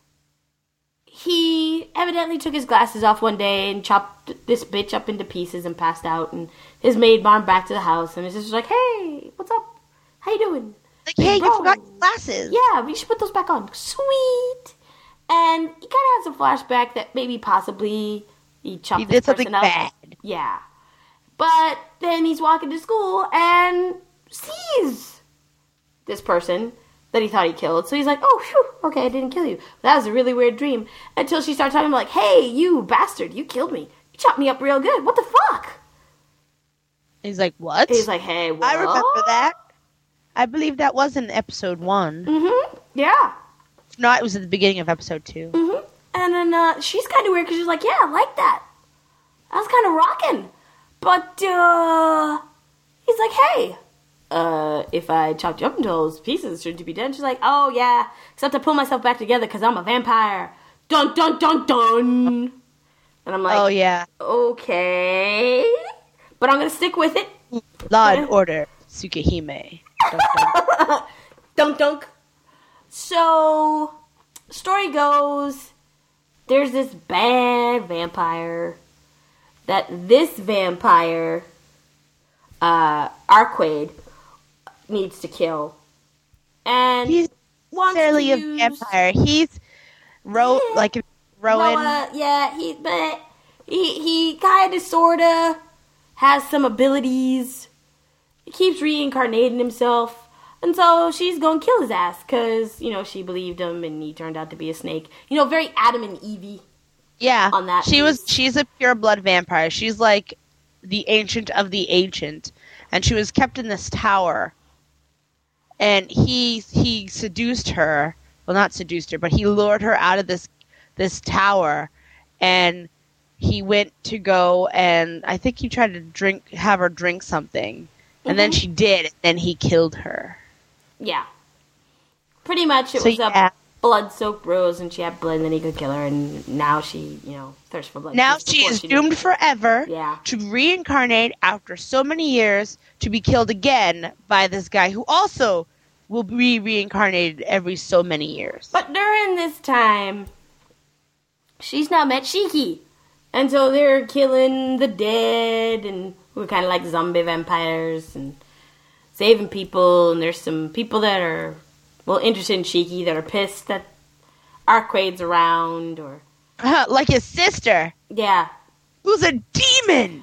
he evidently took his glasses off one day and chopped this bitch up into pieces and passed out, and his maid brought him back to the house, and his sister's like, hey, what's up? How you doing? Like, hey, you forgot your glasses. Yeah, we should put those back on. Sweet. And he kind of has a flashback that maybe possibly he chopped this person up. Bad. Yeah. But then he's walking to school and sees this person that he thought he killed. So he's like, oh, phew, okay, I didn't kill you. That was a really weird dream. Until she starts talking like, hey, you bastard, you killed me. You chopped me up real good. What the fuck? He's like, what? He's like, hey, what? I remember that. I believe that was in episode 1. Mm-hmm. Yeah. If not, it was at the beginning of episode 2. Mm-hmm. And then she's kind of weird because she's like, yeah, I like that. That was kind of rocking. But he's like, hey, if I chopped you up into those pieces, shouldn't you be dead? She's like, oh, yeah, except I pull myself back together because I'm a vampire. Dun, dun, dun, dun. And I'm like, oh, yeah. Okay. But I'm going to stick with it. Law and Order, Tsukihime. Dunk, dunk. Dunk dunk. So, story goes, there's this bad vampire that this vampire, Arquaid, needs to kill. And He's wants necessarily to a use vampire. He's Rowan. Noah, yeah, he kind of, sort of has some abilities. He keeps reincarnating himself. And so she's going to kill his ass because, she believed him and he turned out to be a snake. Very Adam and Evie. Yeah. On that She's a pure blood vampire. She's like the ancient of the ancient. And she was kept in this tower. And he seduced her. Well, not seduced her, but he lured her out of this tower. And he went to go and I think he tried to have her drink something. And then she did, and then he killed her. Yeah. Pretty much it was a blood-soaked rose, and she had blood, and then he could kill her, and now she, thirsts for blood. Now she is doomed forever Yeah. to reincarnate after so many years to be killed again by this guy who also will be reincarnated every so many years. But during this time, she's now met Shiki. And so they're killing the dead, and we're kind of like zombie vampires, and saving people, and there's some people that are, interested in Shiki that are pissed that Arquaid's around, or... like his sister. Yeah. Who's a demon!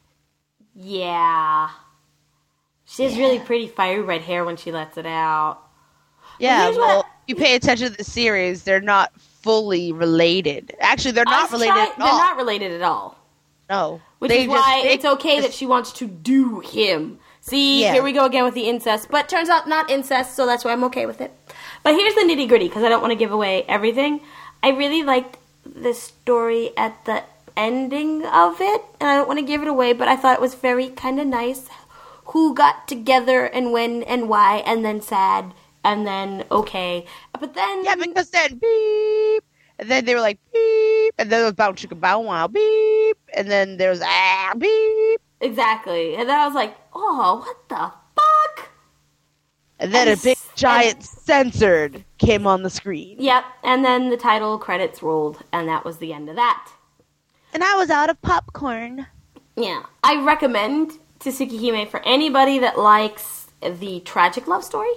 Yeah. She has really pretty fiery red hair when she lets it out. Yeah, well, if you pay attention to the series, they're not fully related. Actually, they're not related at all. They're not related at all. No. Which is why it's okay that she wants to do him. See, here we go again with the incest. But turns out not incest, so that's why I'm okay with it. But here's the nitty-gritty, because I don't want to give away everything. I really liked the story at the ending of it, and I don't want to give it away, but I thought it was very kind of nice. Who got together and when and why, and then sad, and then okay. But then... Yeah, because then beep, and then they were like beep, and then there was bow chicka bow wow beep, and then there was beep. Exactly. And then I was like, oh, what the fuck? And then a big giant censored came on the screen. Yep, and then the title credits rolled, and that was the end of that. And I was out of popcorn. Yeah. I recommend Tsukihime for anybody that likes the tragic love story.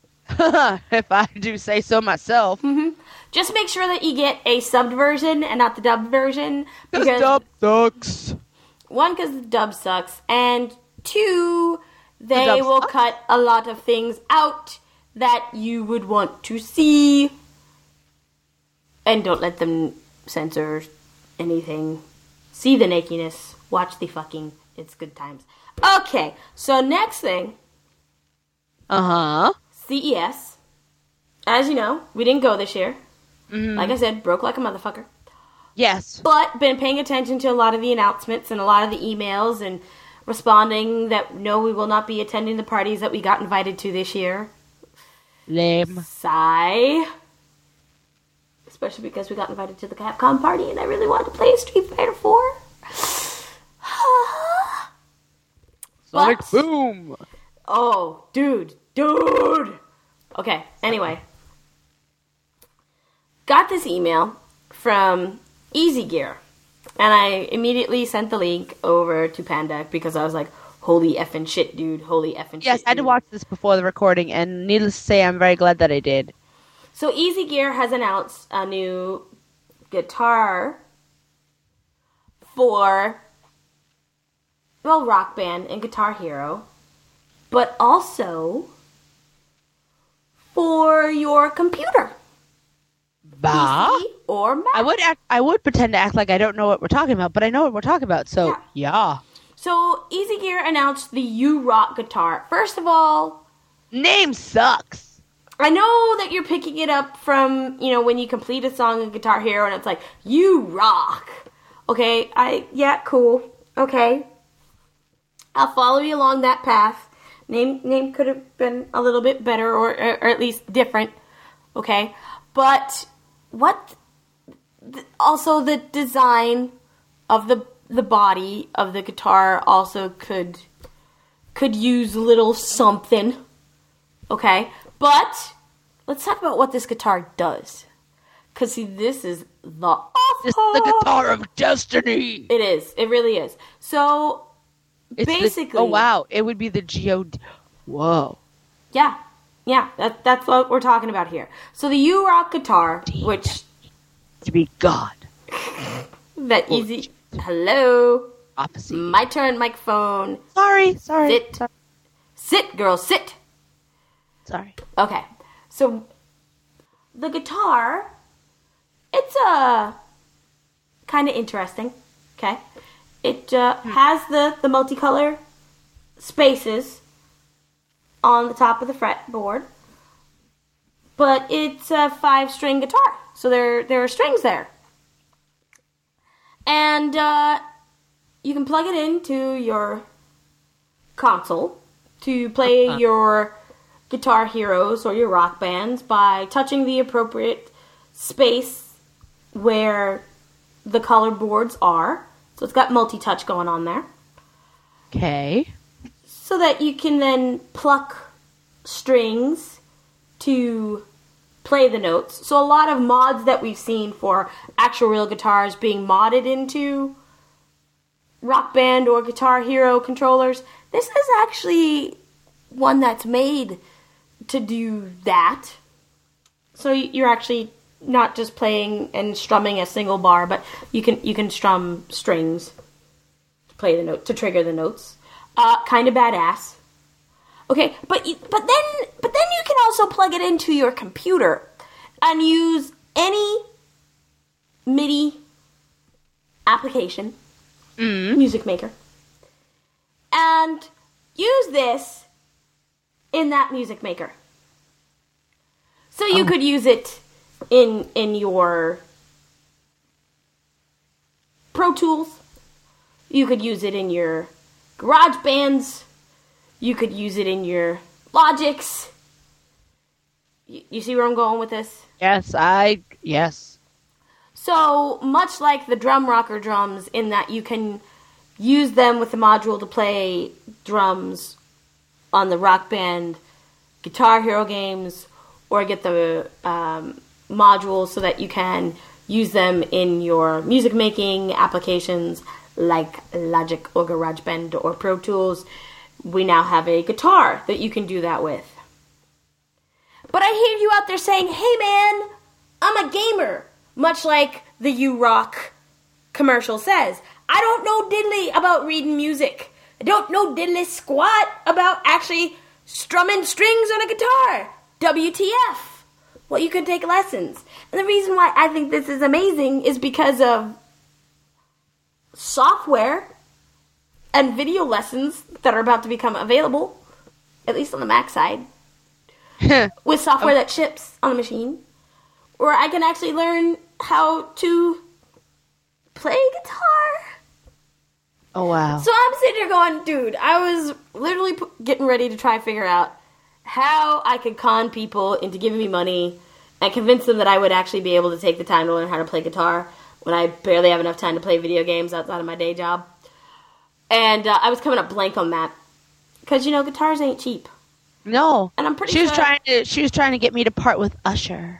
If I do say so myself. Mm-hmm. Just make sure that you get a subbed version and not the dubbed version. Because dub sucks. One, because the dub sucks, and two, they will cut a lot of things out that you would want to see. And don't let them censor anything. See the nakedness. Watch the fucking. It's good times. Okay, so next thing. Uh-huh. CES. As you know, we didn't go this year. Mm-hmm. Like I said, broke like a motherfucker. Yes. But been paying attention to a lot of the announcements and a lot of the emails and responding that no, we will not be attending the parties that we got invited to this year. Lame. Sigh. Especially because we got invited to the Capcom party and I really wanted to play Street Fighter 4. Sonic Boom! Oh, dude. Okay, anyway. Got this email from Easy Gear. And I immediately sent the link over to Panda because I was like, holy effing shit, dude. Holy effing shit. Yes, I had to watch this before the recording, and needless to say, I'm very glad that I did. So Easy Gear has announced a new guitar for, well, Rock Band and Guitar Hero, but also for your computer. Bah? PC or Mac. I would pretend to act like I don't know what we're talking about, but I know what we're talking about, so yeah. So Easy Gear announced the U-Rock guitar. First of all, name sucks. I know that you're picking it up from, when you complete a song in Guitar Hero and it's like, you rock. Okay, cool. Okay. I'll follow you along that path. Name could have been a little bit better or at least different. Okay. But also the design of the body of the guitar also could use a little something. Okay? But let's talk about what this guitar does. Because, see, this is the the guitar of destiny. It is. It really is. So, basically... oh, wow. It would be the G.O.D. Whoa. Yeah. Yeah, that's what we're talking about here. So, the U-Rock guitar, which... To be God. That easy... Hello? Opposite. My turn, microphone. Sorry. Sit, girl, sit. Sorry. Okay. So, the guitar... It's kind of interesting, okay? It has the multicolor spaces on the top of the fretboard, but it's a 5-string guitar, so there are strings there. And you can plug it into your console to play your Guitar Heroes or your Rock Bands by touching the appropriate space where the color boards are. So it's got multi-touch going on there. Okay. So that you can then pluck strings to play the notes. So a lot of mods that we've seen for actual real guitars being modded into Rock Band or Guitar Hero controllers, this is actually one that's made to do that. So you're actually not just playing and strumming a single bar, but you can strum strings to play the note, to trigger the notes. Kind of badass. Okay, but then you can also plug it into your computer and use any MIDI application, Music Maker, and use this in that Music Maker. So you could use it in your Pro Tools. You could use it in your GarageBands. You could use it in your Logics. You see where I'm going with this? Yes. So, much like the Drum Rocker drums, in that you can use them with the module to play drums on the Rock Band Guitar Hero games, or get the modules so that you can use them in your music making applications like Logic or GarageBand or Pro Tools. We now have a guitar that you can do that with. But I hear you out there saying, hey man, I'm a gamer. Much like the U-Rock commercial says. I don't know diddly about reading music. I don't know diddly squat about actually strumming strings on a guitar. WTF. Well, you could take lessons. And the reason why I think this is amazing is because of software and video lessons that are about to become available, at least on the Mac side, with software that ships on a machine, where I can actually learn how to play guitar. Oh, wow. So I'm sitting here going, dude, I was literally getting ready to try and figure out how I could con people into giving me money and convince them that I would actually be able to take the time to learn how to play guitar when I barely have enough time to play video games outside of my day job. And I was coming up blank on that. Because, guitars ain't cheap. No. And I'm pretty sure... She was trying to get me to part with Usher.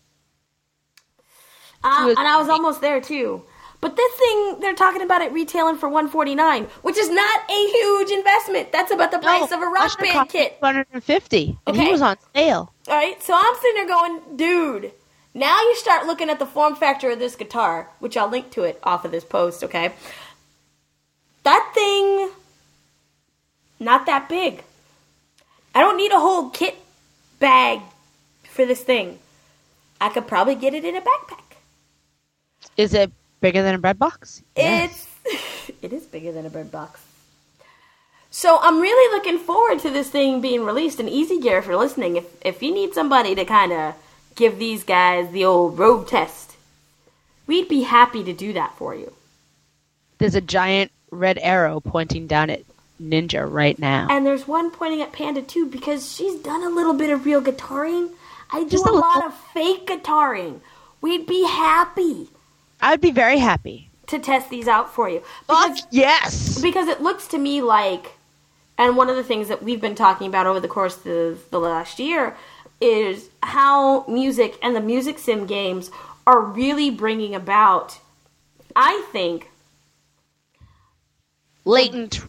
And I was almost there, too. But this thing, they're talking about it retailing for $149, which is not a huge investment. That's about the price of a Rock Band kit. $150, and he was on sale. All right, so I'm sitting there going, dude, now you start looking at the form factor of this guitar, which I'll link to it off of this post, okay? That thing, not that big. I don't need a whole kit bag for this thing. I could probably get it in a backpack. Is it bigger than a bread box? It is bigger than a bread box. So I'm really looking forward to this thing being released. And Easy Gear, if you're listening, if you need somebody to kind of give these guys the old road test, we'd be happy to do that for you. There's a giant red arrow pointing down at Ninja right now. And there's one pointing at Panda too, because she's done a little bit of real guitaring. I do a lot of fake guitaring. We'd be happy. I'd be very happy to test these out for you. Yes! Because it looks to me like And one of the things that we've been talking about over the course of the last year is how music and the music sim games are really bringing about, I think, latent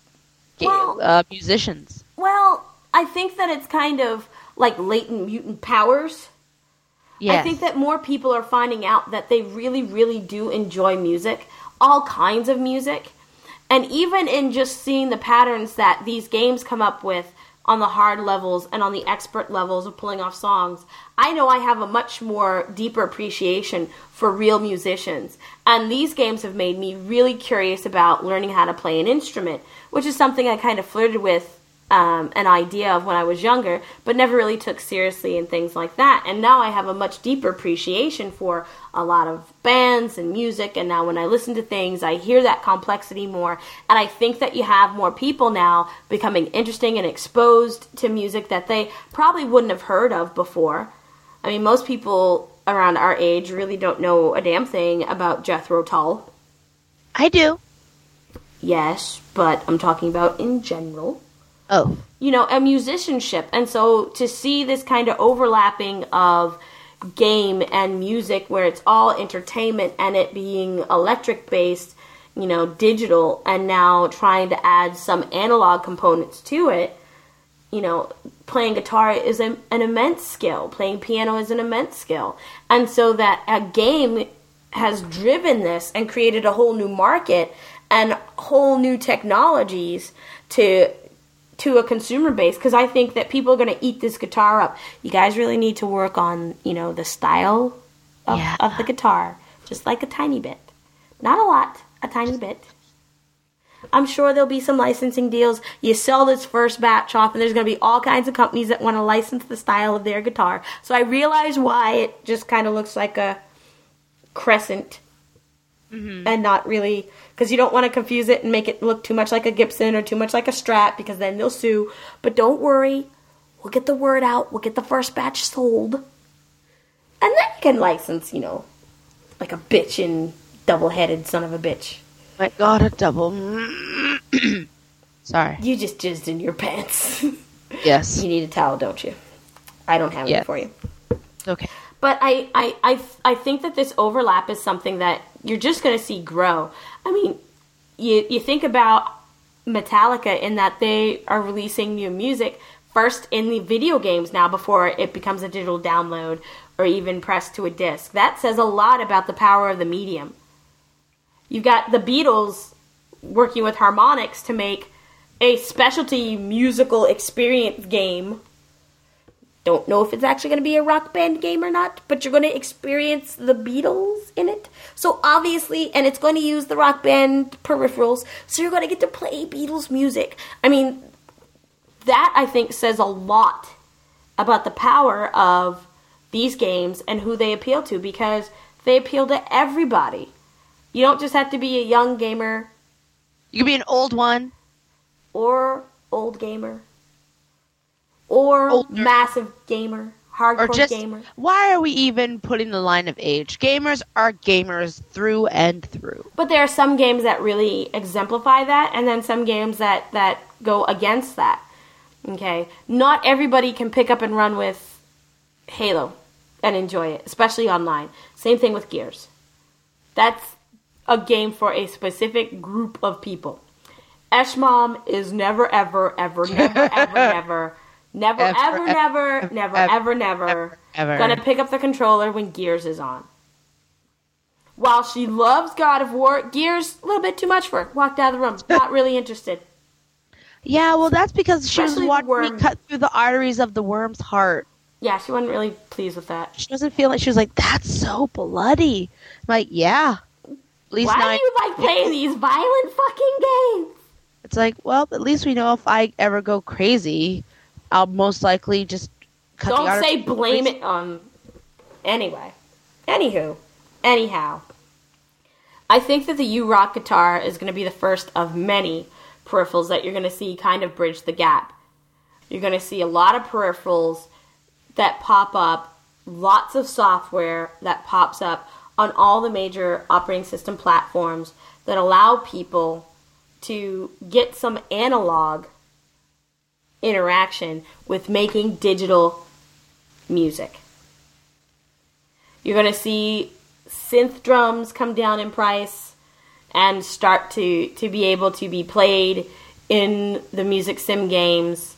musicians. Well, I think that it's kind of like latent mutant powers. Yes. I think that more people are finding out that they really, really do enjoy music, all kinds of music. And even in just seeing the patterns that these games come up with on the hard levels and on the expert levels of pulling off songs, I know I have a much more deeper appreciation for real musicians. And these games have made me really curious about learning how to play an instrument, which is something I kind of flirted with an idea of when I was younger, but never really took seriously and things like that. And now I have a much deeper appreciation for a lot of bands and music, and now when I listen to things, I hear that complexity more, and I think that you have more people now becoming interesting and exposed to music that they probably wouldn't have heard of before. I mean, most people around our age really don't know a damn thing about Jethro Tull. I do. Yes, but I'm talking about in general. Oh. You know, a musicianship. And so to see this kind of overlapping of game and music where it's all entertainment and it being electric based, you know, digital, and now trying to add some analog components to it, you know, playing guitar is an immense skill. Playing piano is an immense skill. And so that a game has driven this and created a whole new market and whole new technologies to a consumer base, because I think that people are going to eat this guitar up. You guys really need to work on, you know, the style of the guitar, just like a tiny bit. Not a lot, a tiny bit. I'm sure there'll be some licensing deals. You sell this first batch off, and there's going to be all kinds of companies that want to license the style of their guitar. So I realize why it just kind of looks like a crescent. Mm-hmm. And not really, because you don't want to confuse it and make it look too much like a Gibson or too much like a Strat, because then they'll sue. But don't worry, we'll get the word out, we'll get the first batch sold, and then you can license, you know, like a bitchin' double-headed son of a bitch. My God, a double. Sorry. You just jizzed in your pants. Yes. You need a towel, don't you? I don't have it for you. Okay. But I think that this overlap is something that you're just going to see grow. I mean, you think about Metallica in that they are releasing new music first in the video games now before it becomes a digital download or even pressed to a disc. That says a lot about the power of the medium. You've got the Beatles working with Harmonix to make a specialty musical experience game. Don't know if it's actually going to be a Rock Band game or not, but you're going to experience the Beatles in it. So obviously, and it's going to use the Rock Band peripherals, so you're going to get to play Beatles music. I mean, that I think says a lot about the power of these games and who they appeal to, because they appeal to everybody. You don't just have to be a young gamer. You can be an old one. Or old gamer. Or older. Massive gamer, hardcore or just, gamer. Why are we even putting the line of age? Gamers are gamers through and through. But there are some games that really exemplify that, and then some games that go against that. Okay? Not everybody can pick up and run with Halo and enjoy it, especially online. Same thing with Gears. That's a game for a specific group of people. Eshmom is never, ever, ever, never, ever, never... Never, ever gonna pick up the controller when Gears is on. While she loves God of War, Gears, a little bit too much for her. Walked out of the room. Not really interested. Yeah, well, that's because she was watching me cut through the arteries of the worm's heart. Yeah, she wasn't really pleased with that. She wasn't feeling it. She was like, that's so bloody. I'm like, yeah. At least why do you like playing these violent fucking games? It's like, well, at least we know if I ever go crazy, I'll most likely just cut the arteries. Don't say blame it on... Anyway. Anyhow. I think that the U-Rock guitar is going to be the first of many peripherals that you're going to see kind of bridge the gap. You're going to see a lot of peripherals that pop up, lots of software that pops up on all the major operating system platforms that allow people to get some analog interaction with making digital music. You're going to see synth drums come down in price and start to be able to be played in the music sim games.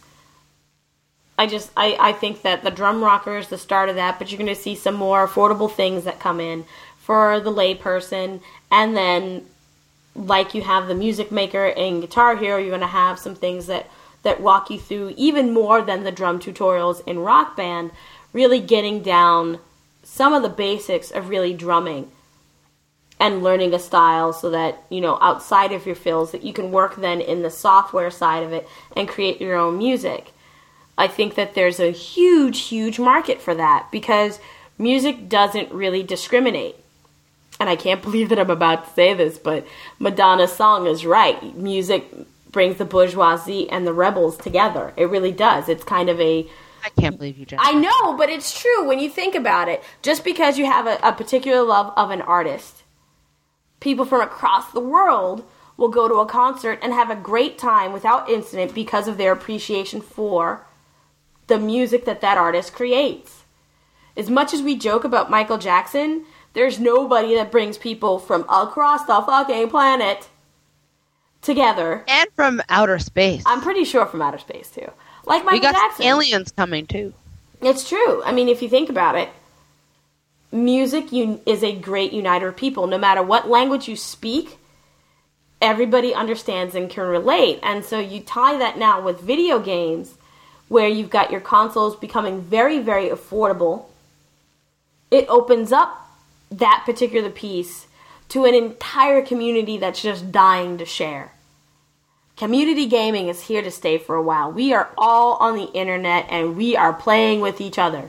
I think that the drum rocker is the start of that, but you're going to see some more affordable things that come in for the layperson. And then, like you have the Music Maker and Guitar Hero, you're going to have some things that walk you through even more than the drum tutorials in Rock Band, really getting down some of the basics of really drumming and learning a style so that, outside of your fills, that you can work then in the software side of it and create your own music. I think that there's a huge, huge market for that because music doesn't really discriminate. And I can't believe that I'm about to say this, but Madonna's song is right. Music brings the bourgeoisie and the rebels together. It really does. It's kind of a... I can't believe you just... I know, but it's true when you think about it. Just because you have a particular love of an artist, people from across the world will go to a concert and have a great time without incident because of their appreciation for the music that artist creates. As much as we joke about Michael Jackson, there's nobody that brings people from across the fucking planet together. And from outer space. I'm pretty sure from outer space, too. Like Michael Jackson. We got aliens coming, too. It's true. I mean, if you think about it, music is a great uniter of people. No matter what language you speak, everybody understands and can relate. And so you tie that now with video games, where you've got your consoles becoming very, very affordable. It opens up that particular piece to an entire community that's just dying to share. Community gaming is here to stay for a while. We are all on the internet and we are playing with each other.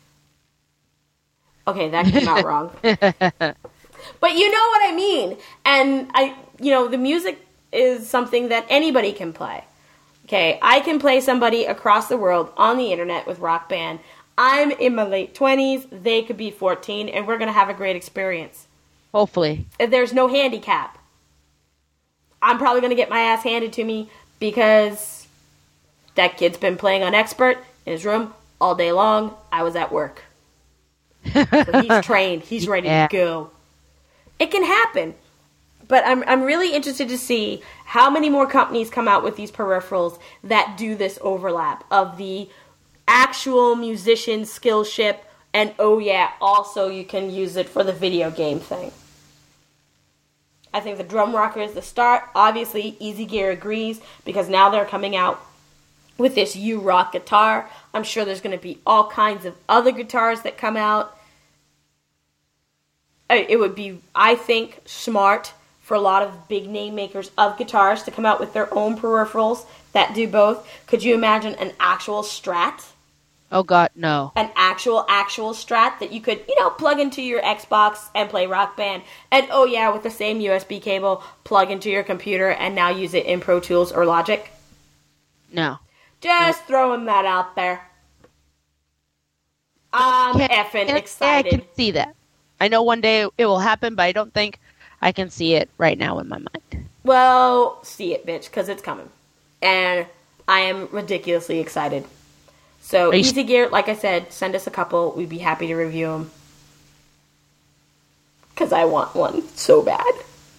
Okay, that came out wrong. But you know what I mean. And the music is something that anybody can play. Okay, I can play somebody across the world on the internet with Rock Band. I'm in my late 20s, they could be 14, and we're going to have a great experience. Hopefully. There's no handicap. I'm probably going to get my ass handed to me because that kid's been playing on Expert in his room all day long. I was at work. So he's trained. He's ready to go. It can happen. But I'm really interested to see how many more companies come out with these peripherals that do this overlap of the actual musician skillship and, also you can use it for the video game thing. I think the drum rocker is the start. Obviously, Easy Gear agrees because now they're coming out with this U-Rock guitar. I'm sure there's going to be all kinds of other guitars that come out. It would be, I think, smart for a lot of big name makers of guitars to come out with their own peripherals that do both. Could you imagine an actual Strat? Oh God, no. An actual Strat that you could, plug into your Xbox and play Rock Band. And with the same USB cable, plug into your computer and now use it in Pro Tools or Logic? No. Just throwing that out there. I'm effing excited. I can see that. I know one day it will happen, but I don't think I can see it right now in my mind. Well, see it, bitch, because it's coming. And I am ridiculously excited. So, Easy Gear, like I said, send us a couple. We'd be happy to review them. Because I want one so bad.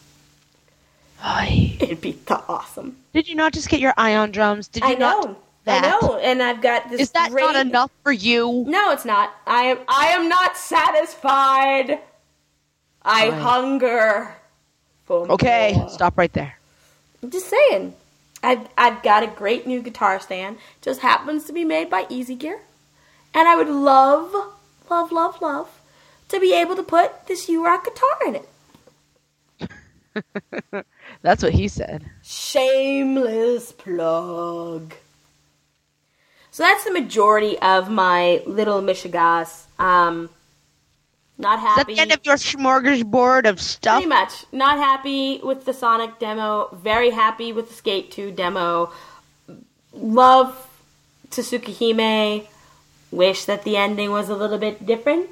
It'd be awesome. Did you not just get your Ion drums? Did you not? I know, and I've got this. Is that not enough for you? No, it's not. I am not satisfied. I hunger for more. Okay, stop right there. I'm just saying. I've got a great new guitar stand. Just happens to be made by Easy Gear. And I would love, love, love, love to be able to put this U-Rock guitar in it. That's what he said. Shameless plug. So that's the majority of my little Michigas. Not happy. Is that the end of your smorgasbord of stuff? Pretty much. Not happy with the Sonic demo. Very happy with the Skate 2 demo. Love Tsukihime. Wish that the ending was a little bit different.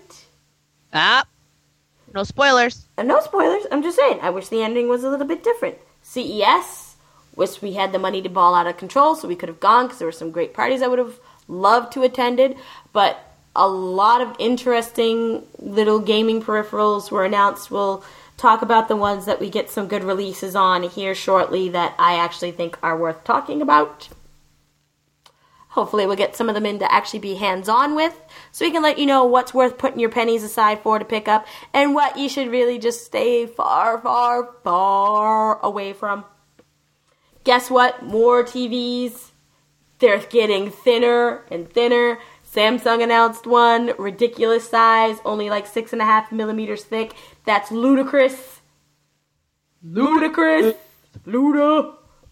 No spoilers. No spoilers. I'm just saying. I wish the ending was a little bit different. CES Wish we had the money to ball out of control so we could have gone, because there were some great parties I would have loved to attended. But a lot of interesting little gaming peripherals were announced. We'll talk about the ones that we get some good releases on here shortly that I actually think are worth talking about. Hopefully we'll get some of them in to actually be hands-on with, so we can let you know what's worth putting your pennies aside for to pick up, and what you should really just stay far, far, far away from. Guess what? More TVs. They're getting thinner and thinner. Samsung announced one, ridiculous size, only like 6.5 millimeters thick. That's ludicrous. Ludicrous. Luda.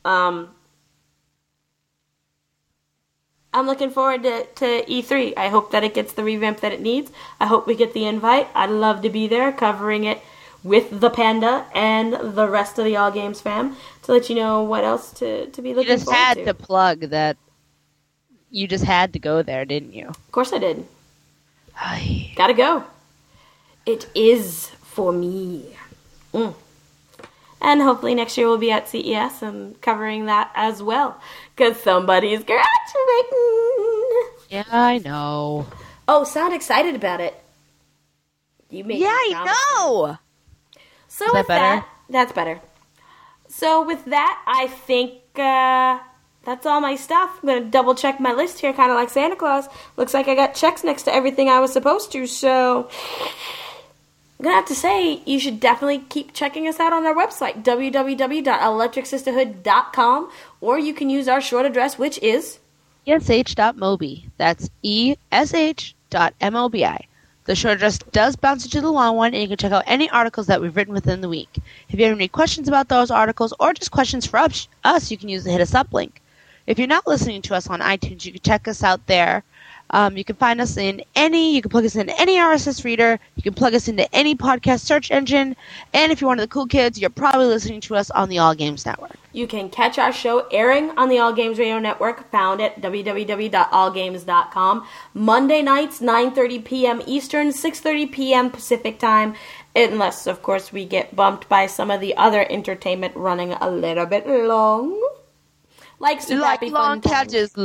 I'm looking forward to E3. I hope that it gets the revamp that it needs. I hope we get the invite. I'd love to be there covering it with the Panda and the rest of the All Games fam to let you know what else to be looking forward to. You just had to plug that. You just had to go there, didn't you? Of course I did. Gotta go. It is for me. And hopefully next year we'll be at CES and covering that as well, because somebody's graduating. Yeah, I know. Oh, sound excited about it. You make I know. So with that, that's better. So with that, I think that's all my stuff. I'm going to double check my list here, kind of like Santa Claus. Looks like I got checks next to everything I was supposed to, so I'm going to have to say you should definitely keep checking us out on our website, www.electricsisterhood.com, or you can use our short address, which is ESH.mobi. That's ESH.mobi. The short address does bounce into the long one, and you can check out any articles that we've written within the week. If you have any questions about those articles, or just questions for us, you can use the Hit Us Up link. If you're not listening to us on iTunes, you can check us out there. You can find us you can plug us in any RSS reader, you can plug us into any podcast search engine, and if you're one of the cool kids, you're probably listening to us on the All Games Network. You can catch our show airing on the All Games Radio Network, found at www.allgames.com, Monday nights, 9:30 p.m. Eastern, 6:30 p.m. Pacific Time, unless, of course, we get bumped by some of the other entertainment running a little bit long. Like Super Happy Fun Time. Cat is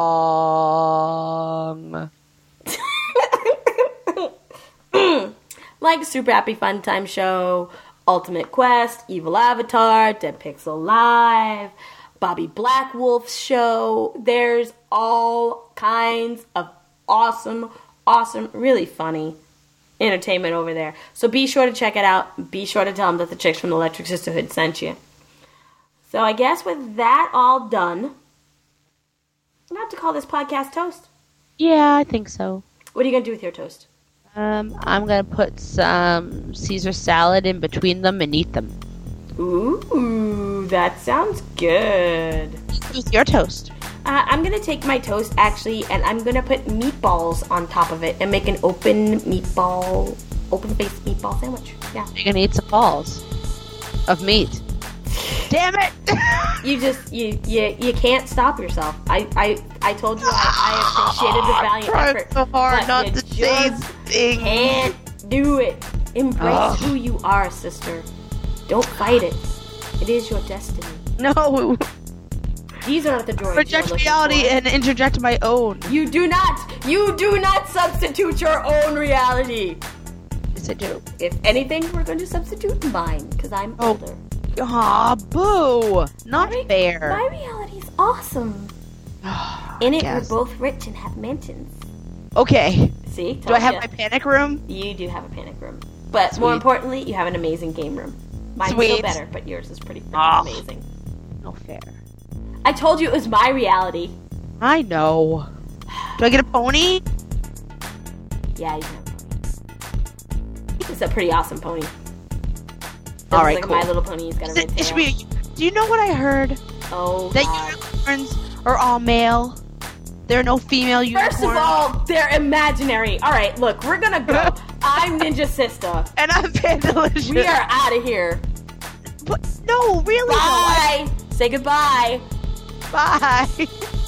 long. Like Super Happy Fun Time Show, Ultimate Quest, Evil Avatar, Dead Pixel Live, Bobby Blackwolf's show. There's all kinds of awesome, really funny entertainment over there. So be sure to check it out. Be sure to tell them that the chicks from the Electric Sisterhood sent you. So I guess with that all done, I'm going to have to call this podcast toast. Yeah, I think so. What are you going to do with your toast? I'm going to put some Caesar salad in between them and eat them. Ooh, that sounds good. With your toast. I'm going to take my toast, actually, and I'm going to put meatballs on top of it and make an open-faced meatball sandwich. Yeah. You're going to eat some balls of meat. Damn it! You can't stop yourself. I told you I appreciated the valiant effort. So hard not to say things. Can't do it. Embrace who you are, sister. Don't fight it. It is your destiny. No. These aren't the droids. Reject reality and interject my own. You do not substitute your own reality. Yes, I do. If anything, we're going to substitute mine because I'm older. Aw, boo! Not fair. My reality's awesome. In it, we're both rich and have mansions. Okay. See? Do I have my panic room? You do have a panic room. But more importantly, you have an amazing game room. Mine's still better, but yours is pretty amazing. No fair. I told you it was my reality. I know. Do I get a pony? Yeah, you can have a pony. It's a pretty awesome pony. All right, like cool. My Little Pony's got a red tail. Do you know what I heard? Oh, that unicorns are all male. There are no female unicorns. First of all, they're imaginary. All right, look, we're gonna go. I'm Ninja Sister, and I'm Pandalicious. We are out of here. But no, really? Bye. Say goodbye. Bye.